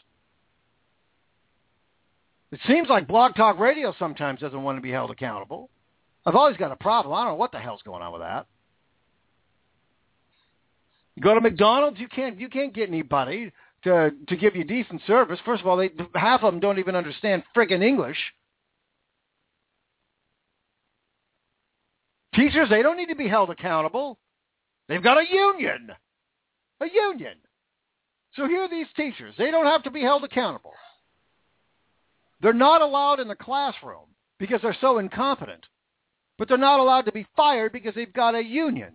It seems like Blog Talk Radio sometimes doesn't want to be held accountable. I've always got a problem. I don't know what the hell's going on with that. You go to McDonald's, you can't you can't get anybody to to give you decent service. First of all, they, half of them don't even understand friggin' English. Teachers, they don't need to be held accountable. They've got a union. A union. So here are these teachers. They don't have to be held accountable. They're not allowed in the classroom because they're so incompetent. But they're not allowed to be fired because they've got a union.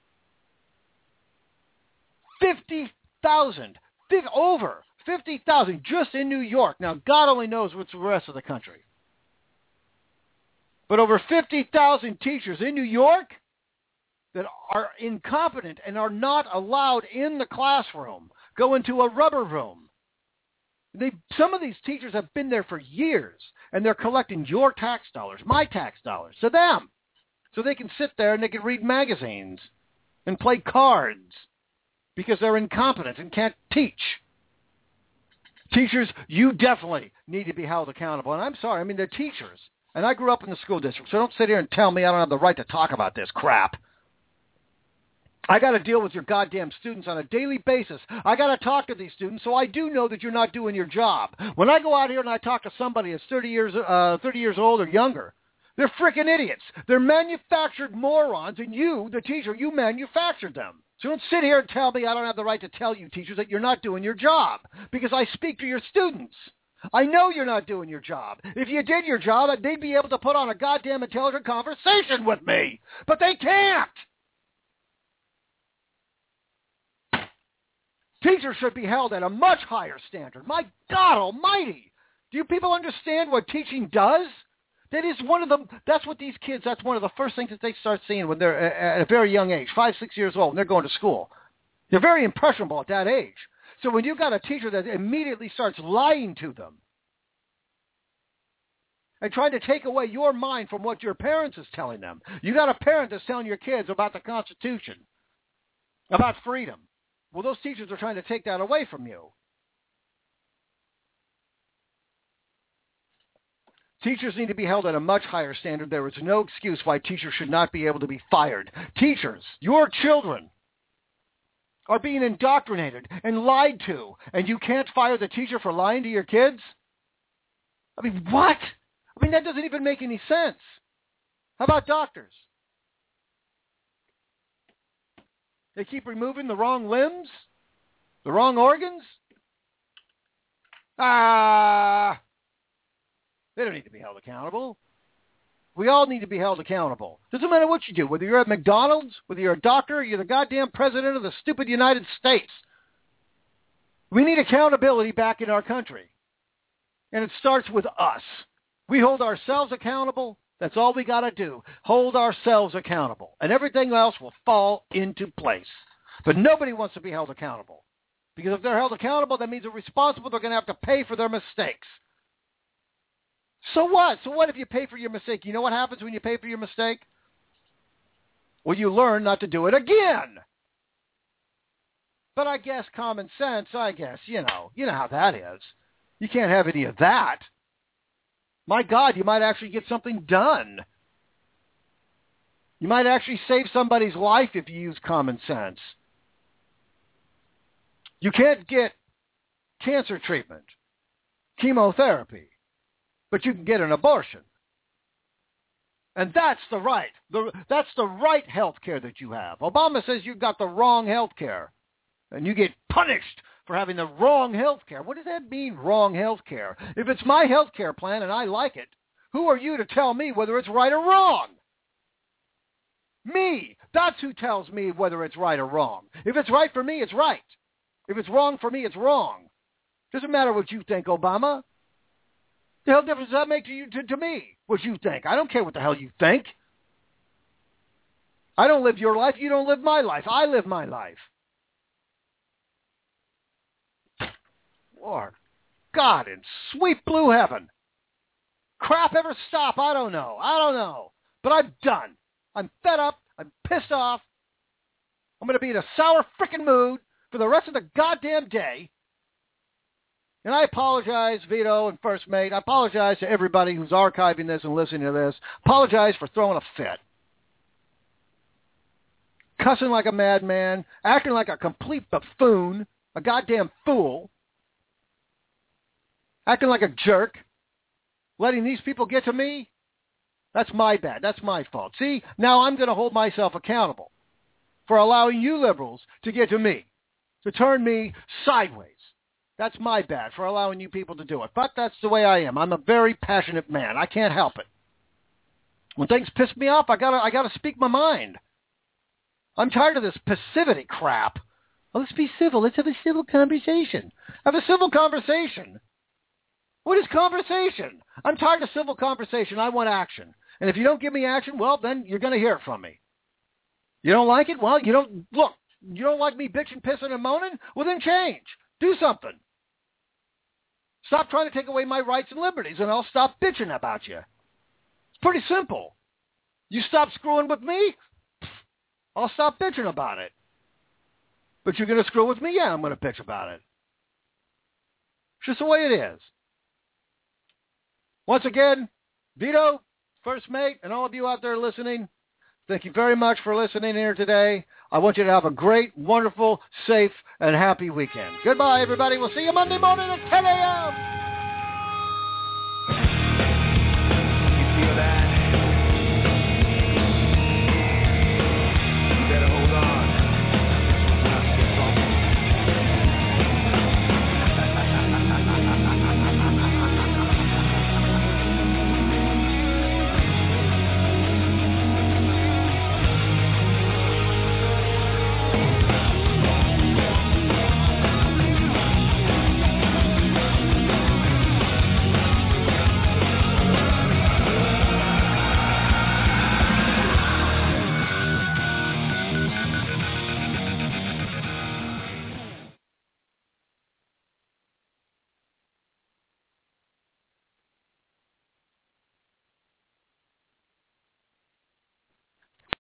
fifty thousand. Over fifty thousand just in New York. Now, God only knows what's the rest of the country. But over fifty thousand teachers in New York that are incompetent and are not allowed in the classroom go into a rubber room. They, some of these teachers have been there for years, and they're collecting your tax dollars, my tax dollars, to them, so they can sit there and they can read magazines and play cards because they're incompetent and can't teach. Teachers, you definitely need to be held accountable. And I'm sorry, I mean, they're teachers. And I grew up in the school district, so don't sit here and tell me I don't have the right to talk about this crap. I got to deal with your goddamn students on a daily basis. I got to talk to these students, so I do know that you're not doing your job. When I go out here and I talk to somebody that's thirty years, uh, thirty years old or younger, they're freaking idiots. They're manufactured morons, and you, the teacher, you manufactured them. So don't sit here and tell me I don't have the right to tell you, teachers, that you're not doing your job, because I speak to your students. I know you're not doing your job. If you did your job, they'd be able to put on a goddamn intelligent conversation with me, but they can't. Teachers should be held at a much higher standard. My God almighty. Do you people understand what teaching does? That is one of them. That's what these kids, that's one of the first things that they start seeing when they're at a very young age, five, six years old, and they're going to school. They're very impressionable at that age. So when you've got a teacher that immediately starts lying to them and trying to take away your mind from what your parents is telling them, you got a parent that's telling your kids about the Constitution, about freedom. Well, those teachers are trying to take that away from you. Teachers need to be held at a much higher standard. There is no excuse why teachers should not be able to be fired. Teachers, your children are being indoctrinated and lied to, and you can't fire the teacher for lying to your kids? I mean, what? I mean, that doesn't even make any sense. How about doctors? They keep removing the wrong limbs, the wrong organs. Ah, they don't need to be held accountable. We all need to be held accountable. Doesn't matter what you do, whether you're at McDonald's, whether you're a doctor, or you're the goddamn president of the stupid United States. We need accountability back in our country. And it starts with us. We hold ourselves accountable. That's all we got to do. Hold ourselves accountable. And everything else will fall into place. But nobody wants to be held accountable. Because if they're held accountable, that means they're responsible. They're going to have to pay for their mistakes. So what? So what if you pay for your mistake? You know what happens when you pay for your mistake? Well, you learn not to do it again. But I guess common sense, I guess, you know, you know how that is. You can't have any of that. My God, you might actually get something done. You might actually save somebody's life if you use common sense. You can't get cancer treatment, chemotherapy, but you can get an abortion. And that's the right. The, that's the right health care that you have. Obama says you've got the wrong health care, and you get punished for having the wrong health care. What does that mean, wrong health care? If it's my health care plan and I like it, who are you to tell me whether it's right or wrong? Me. That's who tells me whether it's right or wrong. If it's right for me, it's right. If it's wrong for me, it's wrong. Doesn't matter what you think, Obama. The hell difference does that make to you, to, to me, what you think? I don't care what the hell you think. I don't live your life. You don't live my life. I live my life. Lord, God in sweet blue heaven. Crap ever stop? I don't know. I don't know. But I'm done. I'm fed up. I'm pissed off. I'm going to be in a sour frickin' mood for the rest of the goddamn day. And I apologize, Vito and First Mate. I apologize to everybody who's archiving this and listening to this. Apologize for throwing a fit. Cussing like a madman, acting like a complete buffoon, a goddamn fool, acting like a jerk, letting these people get to me. That's my bad. That's my fault. See, now I'm going to hold myself accountable for allowing you liberals to get to me, to turn me sideways. That's my bad for allowing you people to do it. But that's the way I am. I'm a very passionate man. I can't help it. When things piss me off, I gotta I gotta speak my mind. I'm tired of this passivity crap. Well, let's be civil. Let's have a civil conversation. Have a civil conversation. What is conversation? I'm tired of civil conversation. I want action. And if you don't give me action, well, then you're going to hear it from me. You don't like it? Well, you don't, look, you don't like me bitching, pissing, and moaning? Well, then change. Do something. Stop trying to take away my rights and liberties, and I'll stop bitching about you. It's pretty simple. You stop screwing with me, I'll stop bitching about it. But you're going to screw with me? Yeah, I'm going to bitch about it. It's just the way it is. Once again, Vito, First Mate, and all of you out there listening, thank you very much for listening here today. I want you to have a great, wonderful, safe, and happy weekend. Goodbye, everybody. We'll see you Monday morning at ten a.m.